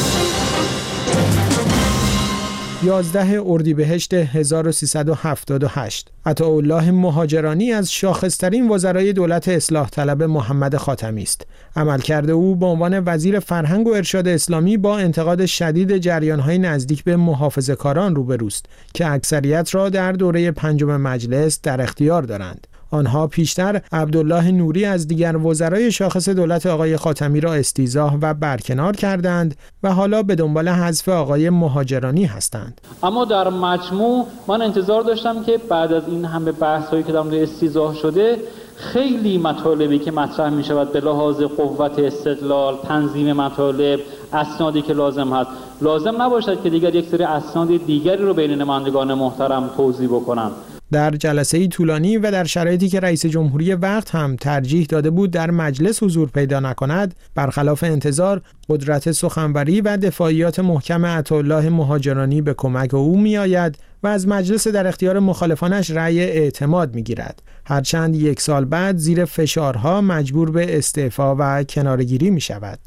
یازده اردیبهشت هزار و سیصد و هفتاد و هشت، عطاالله مهاجرانی از شاخص‌ترین وزرای دولت اصلاح طلب محمد خاتمی است. عملکرد او به عنوان وزیر فرهنگ و ارشاد اسلامی با انتقاد شدید جریان‌های نزدیک به محافظه‌کاران روبروست که اکثریت را در دوره پنجم مجلس در اختیار دارند. آنها پیشتر عبدالله نوری از دیگر وزرای شاخص دولت آقای خاتمی را استیضاح و برکنار کردند و حالا به دنبال حذف آقای مهاجرانی هستند. اما در مجموع من انتظار داشتم که بعد از این همه بحث‌هایی که در مورد استیضاح شده خیلی مطالبی که مطرح می شود به لحاظ قوت استدلال، تنظیم مطالب، اسنادی که لازم هست، لازم نباشد که دیگر یک سری اسناد دیگری رو بین نمایندگان محترم توضیح بکنم. در جلسه طولانی و در شرایطی که رئیس جمهوری وقت هم ترجیح داده بود در مجلس حضور پیدا نکند، برخلاف انتظار قدرت سخنوری و دفاعیات محکم عطاالله مهاجرانی به کمک او می آید و از مجلس در اختیار مخالفانش رأی اعتماد می گیرد. هرچند یک سال بعد زیر فشارها مجبور به استعفا و کناره‌گیری می شود.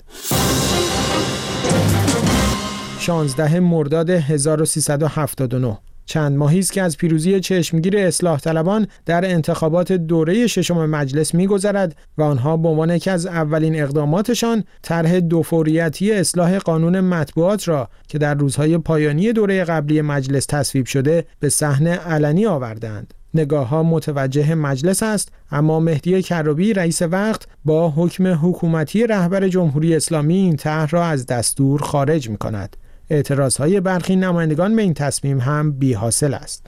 شانزده مرداد هزار و سیصد و هفتاد و نه چند ماهی است که از پیروزی چشمگیر اصلاح طلبان در انتخابات دوره ششم مجلس می‌گذرد و آنها به عنوان یکی از اولین اقداماتشان طرح دوفوریتی اصلاح قانون مطبوعات را که در روزهای پایانی دوره قبلی مجلس تصویب شده به صحنه علنی آوردند. نگاه‌ها متوجه مجلس است، اما مهدی کروبی رئیس وقت با حکم حکومتی رهبر جمهوری اسلامی این طرح را از دستور خارج می‌کند. اعتراضهای برخی نمایندگان به این تصمیم هم بی‌حاصل است.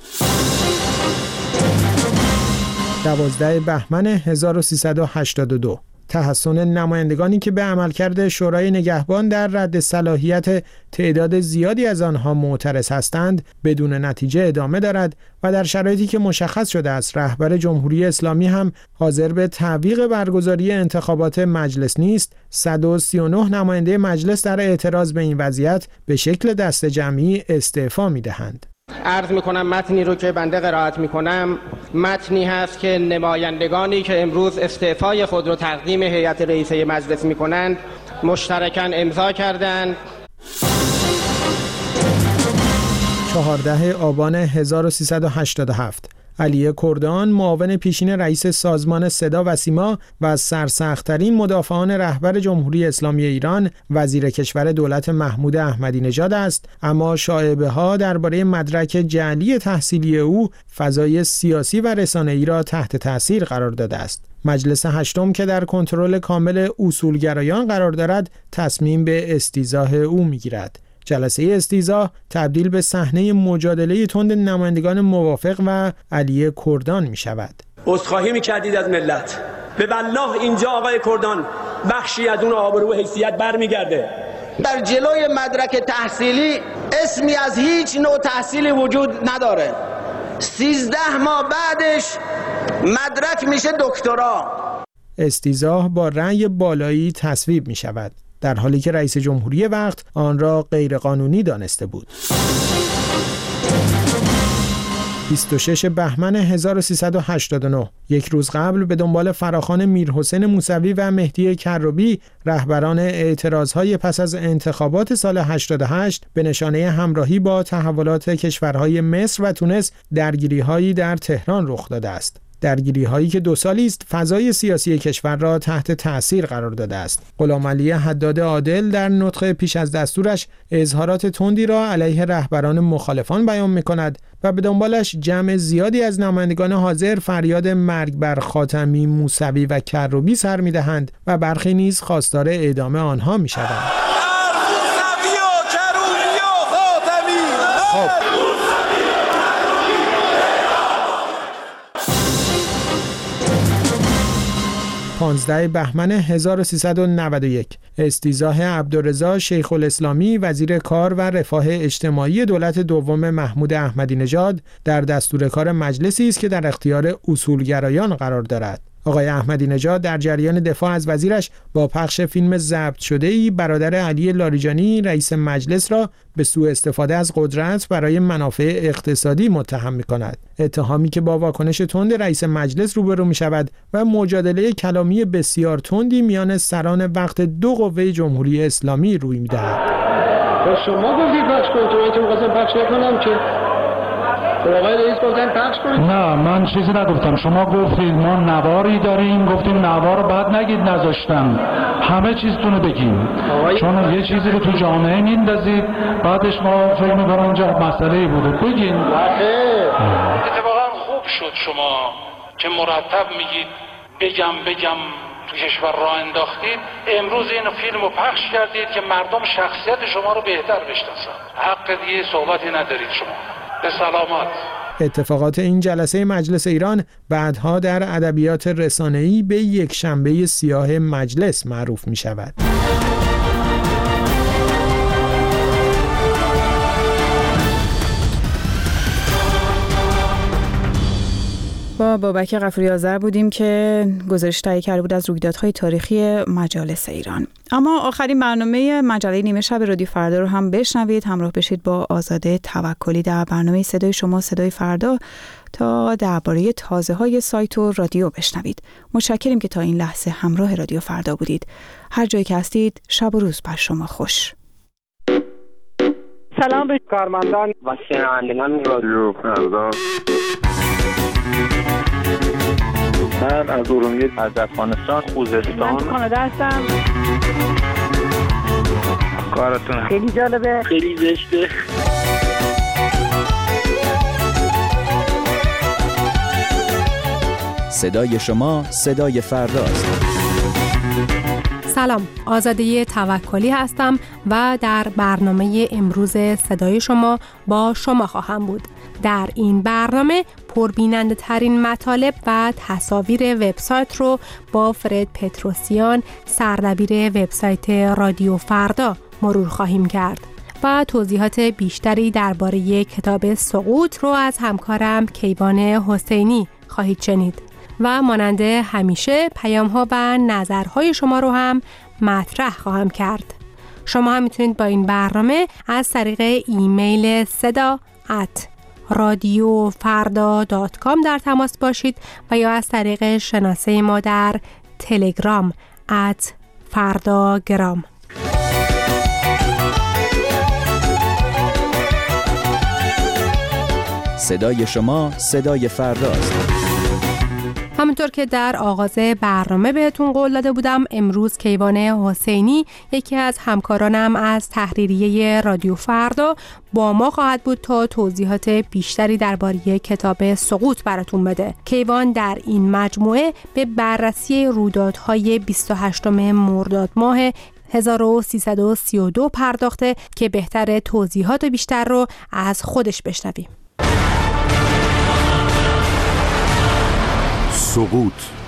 دوازده بهمن هزار و سیصد و هشتاد و دو تحسن نمایندگانی که به عملکرد شورای نگهبان در رد صلاحیت تعداد زیادی از آنها معترض هستند بدون نتیجه ادامه دارد و در شرایطی که مشخص شده است رهبر جمهوری اسلامی هم حاضر به تعویق برگزاری انتخابات مجلس نیست، صد و سی و نه نماینده مجلس در اعتراض به این وضعیت به شکل دسته جمعی استعفا می‌دهند. عرض میکنم متنی رو که بنده قرائت میکنم متنی هست که نمایندگانی که امروز استعفای خود رو تقدیم هیئت رئیسه مجلس میکنند مشترکاً امضا کردند. چهاردهم آبان هزار و سیصد و هشتاد و هفت علی کردان معاون پیشین رئیس سازمان صدا و سیما و از سرسخت‌ترین مدافعان رهبر جمهوری اسلامی ایران وزیر کشور دولت محمود احمدی نژاد است، اما شایعه‌ها درباره مدرک جعلی تحصیلی او فضای سیاسی و رسانه‌ای را تحت تأثیر قرار داده است. مجلس هشتم که در کنترل کامل اصولگرایان قرار دارد تصمیم به استیضاح او می‌گیرد. جلسه استیضاح تبدیل به صحنه مجادله تند نمایندگان موافق و علی کردان می شود. عذرخواهی می کردید از ملت. به والله اینجا آقای کردان بخشی از اون آبرو و حیثیت برمیگرده. در جلوی مدرک تحصیلی اسمی از هیچ نوع تحصیلی وجود نداره. سیزده ماه بعدش مدرک میشه دکترا. استیضاح با رأی بالایی تصویب می شود، در حالی که رئیس جمهوری وقت آن را غیرقانونی دانسته بود. بیست و شش بهمن هزار و سیصد و هشتاد و نه یک روز قبل به دنبال فراخوان میرحسین موسوی و مهدی کروبی رهبران اعتراضهای پس از انتخابات سال هشتاد و هشت به نشانه همراهی با تحولات کشورهای مصر و تونس درگیری‌هایی در تهران رخ داده است. درگیری هایی که دو سالی است فضای سیاسی کشور را تحت تأثیر قرار داده است. غلامعلی حداد عادل در نطق پیش از دستورش اظهارات تندی را علیه رهبران مخالفان بیان می‌کند و به دنبالش جمع زیادی از نمایندگان حاضر فریاد مرگ بر خاتمی، موسوی و کروبی سر می‌دهند و برخی نیز خواستار اعدام آنها می‌شوند. پانزده بهمن هزار و سیصد و نود و یک استیضاح عبدالرضا شیخ الاسلامی وزیر کار و رفاه اجتماعی دولت دوم محمود احمدی نژاد در دستور کار مجلسی است که در اختیار اصولگرایان قرار دارد. آقای احمدی نژاد در جریان دفاع از وزیرش با پخش فیلم ضبط شده‌ای برادر علی لاریجانی رئیس مجلس را به سوء استفاده از قدرت برای منافع اقتصادی متهم می‌کند. اتهامی که با واکنش تند رئیس مجلس روبرو می‌شود و مجادله کلامی بسیار تندی میان سران وقت دو قوه جمهوری اسلامی روی می‌دهد. شما گفتید پخش کنید، تو می‌خواستم پخش کنم که آقای رئیس گفتن پخش کنید. نه من چیزی نگفتم، شما گفتید ما نواری داریم، گفتیم نوار رو بعد نگید نذاشتم، همه چیزتون رو بگیم آقای... چون یه چیزی رو تو جامعه میندازید بعدش ما فکر می‌کنم اونجا مسئله‌ای بوده بگین. اتفاقا خوب شد شما که مرتب میگید بگم بگم تو کشور راه انداختید، امروز این فیلم رو پخش کردید که مردم شخصیت شما رو بهتر بشناسن. حق دیگه صحبتی ندارید شما. به سلامت. اتفاقات این جلسه مجلس ایران بعدها در ادبیات رسانه‌ای به یک شنبه سیاه مجلس معروف می شود. با بابک غفوری آذر بودیم که گزارش تهیه کرده بود از رویدادهای تاریخی مجالس ایران. اما آخرین برنامه مجله نیمه شب رادیو فردا رو هم بشنوید. همراه بشید با آزاده توکلی در برنامه صدای شما صدای فردا تا درباره تازه‌های سایت و رادیو بشنوید. متشکریم که تا این لحظه همراه رادیو فردا بودید. هر جایی که هستید شب و روز بر شما خوش. سلام به کارمندان و شنوندگان رادیو فردا. من از ارومیه، از افغانستان، خوزستان. من کانادا هستم. کارتون خیلی جالبه. خیلی زشته. صدای شما صدای فرداست. سلام، آزاده توکلی هستم و در برنامه امروز صدای شما با شما خواهم بود. در این برنامه پربیننده ترین مطالب و تصاویر وبسایت رو با فرد پتروسیان، سردبیر وبسایت رادیو فردا مرور خواهیم کرد و توضیحات بیشتری درباره کتاب سقوط رو از همکارم کیوان حسینی خواهید شنید و مانند همیشه پیام‌ها و نظرهای شما رو هم مطرح خواهم کرد. شما هم میتونید با این برنامه از طریق ایمیل صدا ات رادیو فردا دات کام در تماس باشید و یا از طریق شناسه ما در تلگرام ات فرداگرام. صدای شما صدای فرداست. همونطور که در آغاز برنامه بهتون قول داده بودم، امروز کیوان حسینی یکی از همکارانم از تحریریه رادیو فردا با ما خواهد بود تا توضیحات بیشتری درباره کتاب سقوط براتون بده. کیوان در این مجموعه به بررسی رویدادهای بیست و هشتم مرداد ماه هزار و سیصد و سی و دو پرداخته که بهتر توضیحات بیشتر رو از خودش بشنویم. سقوط.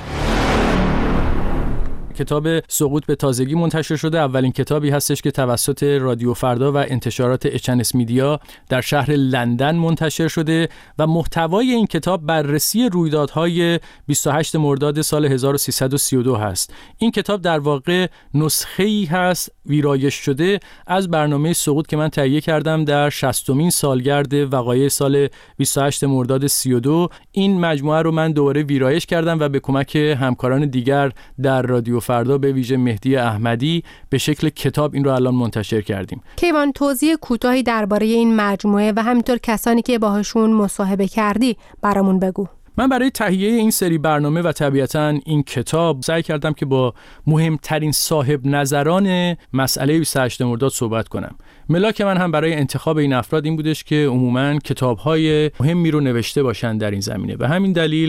کتاب سقوط به تازگی منتشر شده. اولین کتابی هستش که توسط رادیو فردا و انتشارات اچ ان اس میدیا در شهر لندن منتشر شده و محتوای این کتاب بررسی رویدادهای بیست و هشتم مرداد سال هزار و سیصد و سی و دو هست. این کتاب در واقع نسخه‌ای هست ویرایش شده از برنامه سقوط که من تهیه کردم در شصتمین سالگرد وقایع سال بیست و هشتم مرداد سی و دو. این مجموعه رو من دوباره ویرایش کردم و به کمک همکاران دیگر در رادیو فردا به ویژه مهدی احمدی به شکل کتاب این رو الان منتشر کردیم. کیوان، توضیح کوتاهی درباره این مجموعه و همینطور کسانی که باهاشون مصاحبه کردی برامون بگو. من برای تهیه این سری برنامه و طبیعتاً این کتاب سعی کردم که با مهمترین صاحب نظران مسئله بیست و هشتم مرداد صحبت کنم. ملاک من هم برای انتخاب این افراد این بودش که عموماً کتاب‌های مهمی رو نوشته باشن در این زمینه و همین دلیل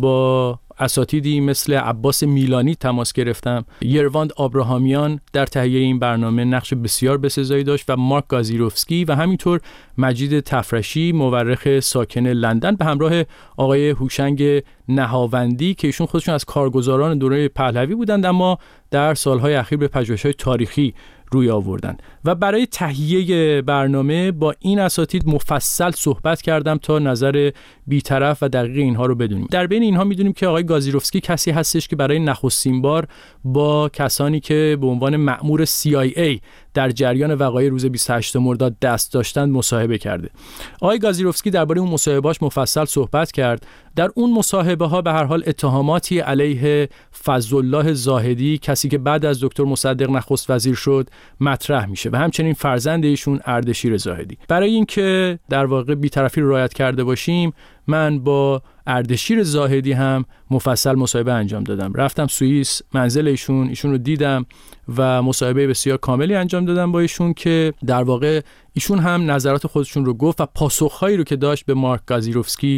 با اساتیدی مثل عباس میلانی تماس گرفتم. یرواند آبراهامیان در تهیه این برنامه نقش بسیار بسزایی داشت و مارک گازیروفسکی و همینطور مجید تفرشی مورخ ساکن لندن به همراه آقای هوشنگ نهاوندی که ایشون خودشون از کارگزاران دوره پهلوی بودند اما در سالهای اخیر به پژوهش‌های تاریخی روی آوردن و برای تهیه برنامه با این اساتید مفصل صحبت کردم تا نظر بی‌طرف و دقیق اینها رو بدونیم. در بین اینها میدونیم که آقای گازیروفسکی کسی هستش که برای نخستین بار با کسانی که به عنوان مأمور سی آی ای در جریان وقایع روز بیست و هشتم مرداد دست داشتند مصاحبه کرده. آقای گازیروفسکی درباره اون مصاحبه‌اش مفصل صحبت کرد. در اون مصاحبه ها به هر حال اتهاماتی علیه فضلالله زاهدی، کسی که بعد از دکتر مصدق نخست وزیر شد، مطرح میشه و همچنین فرزند ایشون اردشیر زاهدی. برای اینکه در واقع بی‌طرفی رو رعایت کرده باشیم، من با اردشیر زاهدی هم مفصل مصاحبه انجام دادم. رفتم سوئیس، منزل ایشون ایشون رو دیدم و مصاحبه بسیار کاملی انجام دادم با ایشون که در واقع ایشون هم نظرات خودشون رو گفت و پاسخهایی رو که داشت به مارک گازیروفسکی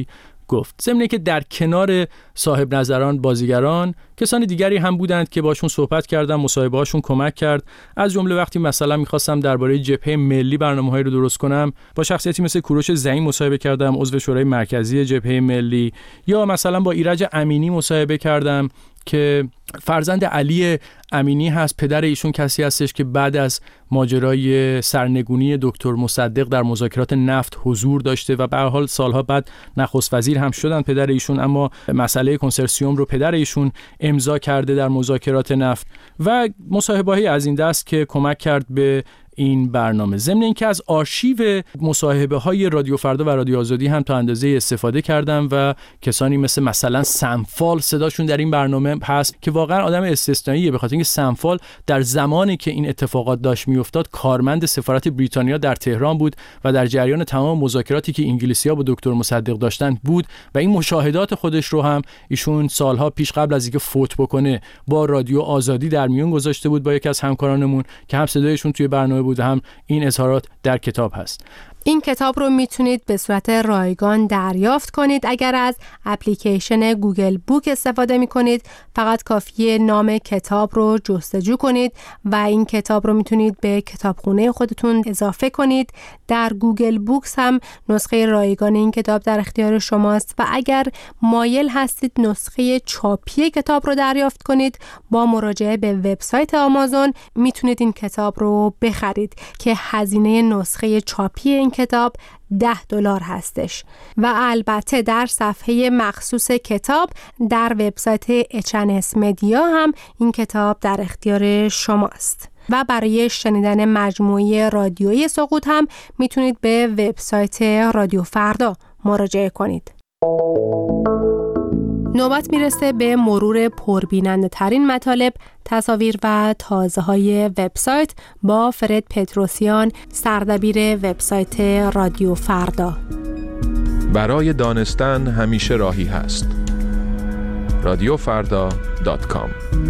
گفت. ضمن که در کنار صاحب نظران بازیگران کسان دیگری هم بودند که باشون صحبت کردم، مصاحبه هاشون کمک کرد. از جمله وقتی مثلا می‌خواستم درباره جبهه ملی برنامه‌هایی رو درست کنم، با شخصیتی مثل کوروش زعیم مصاحبه کردم، عضو شورای مرکزی جبهه ملی، یا مثلا با ایرج امینی مصاحبه کردم که فرزند علی امینی هست. پدر ایشون کسی هستش که بعد از ماجرای سرنگونی دکتر مصدق در مذاکرات نفت حضور داشته و به هر حال سالها بعد نخست وزیر هم شدن پدر ایشون، اما مسئله کنسرسیوم رو پدر ایشون امضا کرده در مذاکرات نفت و مصاحبه‌ای از این دست که کمک کرد به این برنامه. ضمن اینکه از آرشیو مصاحبه های رادیو فردا و رادیو آزادی هم تا اندازه استفاده کردم و کسانی مثل مثلا سمفال صداشون در این برنامه هست که واقعا آدم استثنائیه، به خاطر اینکه سمفال در زمانی که این اتفاقات داشت میافتاد کارمند سفارت بریتانیا در تهران بود و در جریان تمام مذاکراتی که انگلیسی‌ها با دکتر مصدق داشتن بود و این مشاهدات خودش رو هم ایشون سالها پیش قبل از اینکه فوت بکنه با رادیو آزادی در میون گذاشته بود با یکی از همکارانمون که هم صدایشون توی برنامه بود، هم این اظهارات در کتاب هست. این کتاب رو میتونید به صورت رایگان دریافت کنید اگر از اپلیکیشن گوگل بوک استفاده میکنید. فقط کافیه نام کتاب رو جستجو کنید و این کتاب رو میتونید به کتابخونه خودتون اضافه کنید. در گوگل بوکس هم نسخه رایگان این کتاب در اختیار شماست و اگر مایل هستید نسخه چاپی کتاب رو دریافت کنید، با مراجعه به وبسایت آمازون میتونید این کتاب رو بخرید که هزینه نسخه چاپی این کتاب ده دلار هستش و البته در صفحه مخصوص کتاب در وبسایت اچ ان اس مدیا هم این کتاب در اختیار شماست. و برای شنیدن مجموعه رادیویی سقوط هم میتونید به وبسایت رادیو فردا مراجعه کنید. نوبت میرسه به مرور پربیننده ترین مطالب، تصاویر و تازه های وبسایت با فرد پتروسیان، سردبیر وبسایت رادیو فردا. برای دانستن همیشه راهی هست. رادیو فردا دات کام.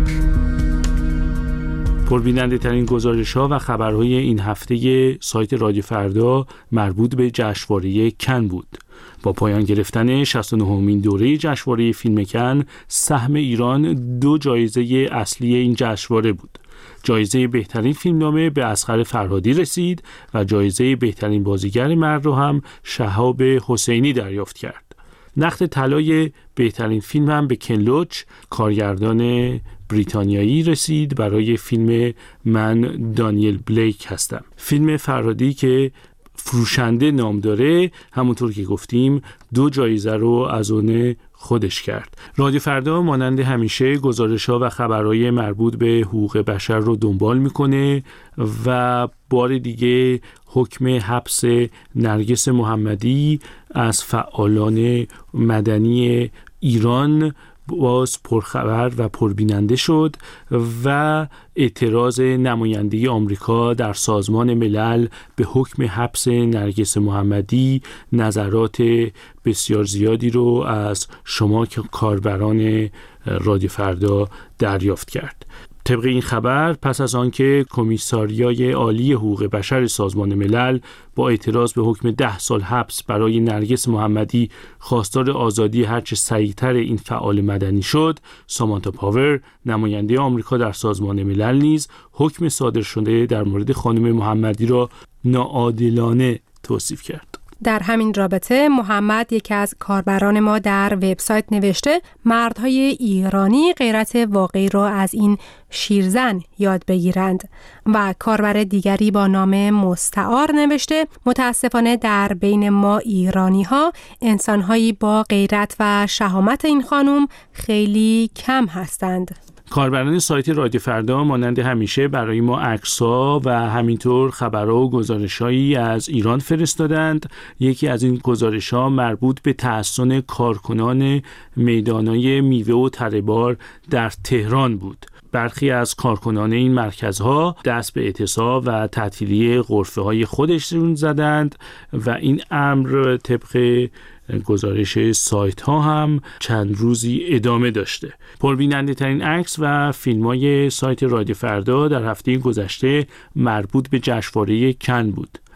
پربیننده ترین گزارش ها و خبرهای این هفته سایت رادیو فردا مربوط به جشنواره کن بود. با پایان گرفتن شصت و نهمین دوره جشنواره فیلم کن، سهم ایران دو جایزه اصلی این جشنواره بود. جایزه بهترین فیلمنامه به اصغر فرهادی رسید و جایزه بهترین بازیگر مرد رو هم شهاب حسینی دریافت کرد. نخل طلای بهترین فیلم هم به کن لوچ، کارگردان بریتانیایی رسید برای فیلم من دانیل بلیک هستم. فیلم فرهادی که فروشنده نام داره، همونطور که گفتیم دو جایزه رو از اون خودش کرد. رادیو فردا مانند همیشه گزارش‌ها و خبرهای مربوط به حقوق بشر رو دنبال میکنه و بار دیگه حکم حبس نرگس محمدی از فعالان مدنی ایران باز پرخبر و پربیننده شد و اعتراض نماینده آمریکا در سازمان ملل به حکم حبس نرگس محمدی نظرات بسیار زیادی رو از شما که کاربران رادیو فردا دریافت کرد. طبق این خبر، پس از آنکه کمیساریای عالی حقوق بشر سازمان ملل با اعتراض به حکم ده سال حبس برای نرگس محمدی خواستار آزادی هرچه سریعتر این فعال مدنی شد، سامانتا پاور، نماینده آمریکا در سازمان ملل نیز حکم صادر شده در مورد خانم محمدی را ناعادلانه توصیف کرد. در همین رابطه محمد، یکی از کاربران ما، در وبسایت نوشته مردهای ایرانی غیرت واقعی را از این شیرزن یاد بگیرند و کاربر دیگری با نام مستعار نوشته متاسفانه در بین ما ایرانی ها انسانهایی با غیرت و شهامت این خانم خیلی کم هستند. کاربران سایت رادیو فردا مانند همیشه برای ما عکس‌ها و همینطور خبرها و گزارش‌هایی از ایران فرستادند. یکی از این گزارش‌ها مربوط به تحسن کارکنان میدان‌های میوه و تره‌بار در تهران بود. برخی از کارکنان این مرکزها دست به اعتصاب و تعطیلی غرفه‌های خودشون زدند و این امر طبق گزارش سایت ها هم چند روزی ادامه داشته. پربیننده ترین عکس و فیلم های سایت رادیو فردا در هفته گذشته مربوط به جشنواره کن بود.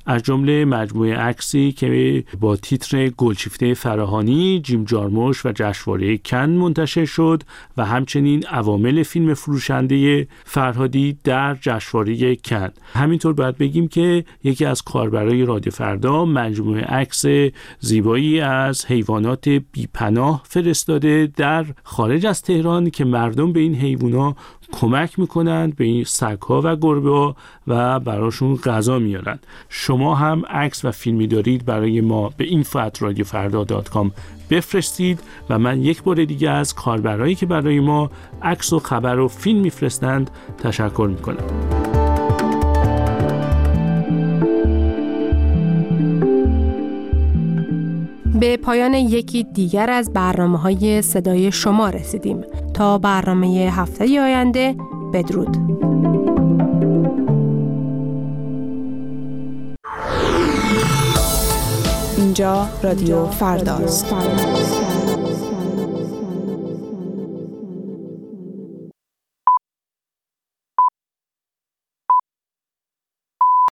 از جمله مجموعه عکسی که با تیتر گلشیفته فراهانی، جیم جارموش و جشنواره کن منتشر شد و همچنین عوامل فیلم فروشنده فرهادی در جشنواره کن. همینطور باید بگیم که یکی از کاربرای رادیو فردا مجموعه عکس زیبایی از حیوانات بی‌پناه فرستاده در خارج از تهران که مردم به این حیوانات کمک میکنند، به این سگ‌ها و گربه‌ها و براشون غذا میارن. شما هم عکس و فیلمی دارید برای ما به اینفو ات رادیو فردا دات کام بفرستید و من یک بار دیگه از کاربرایی که برای ما عکس و خبر و فیلم میفرستند تشکر میکنم. به پایان یکی دیگر از برنامه‌های صدای شما رسیدیم. تا برنامه هفته آینده، بدرود. اینجا رادیو فرداست.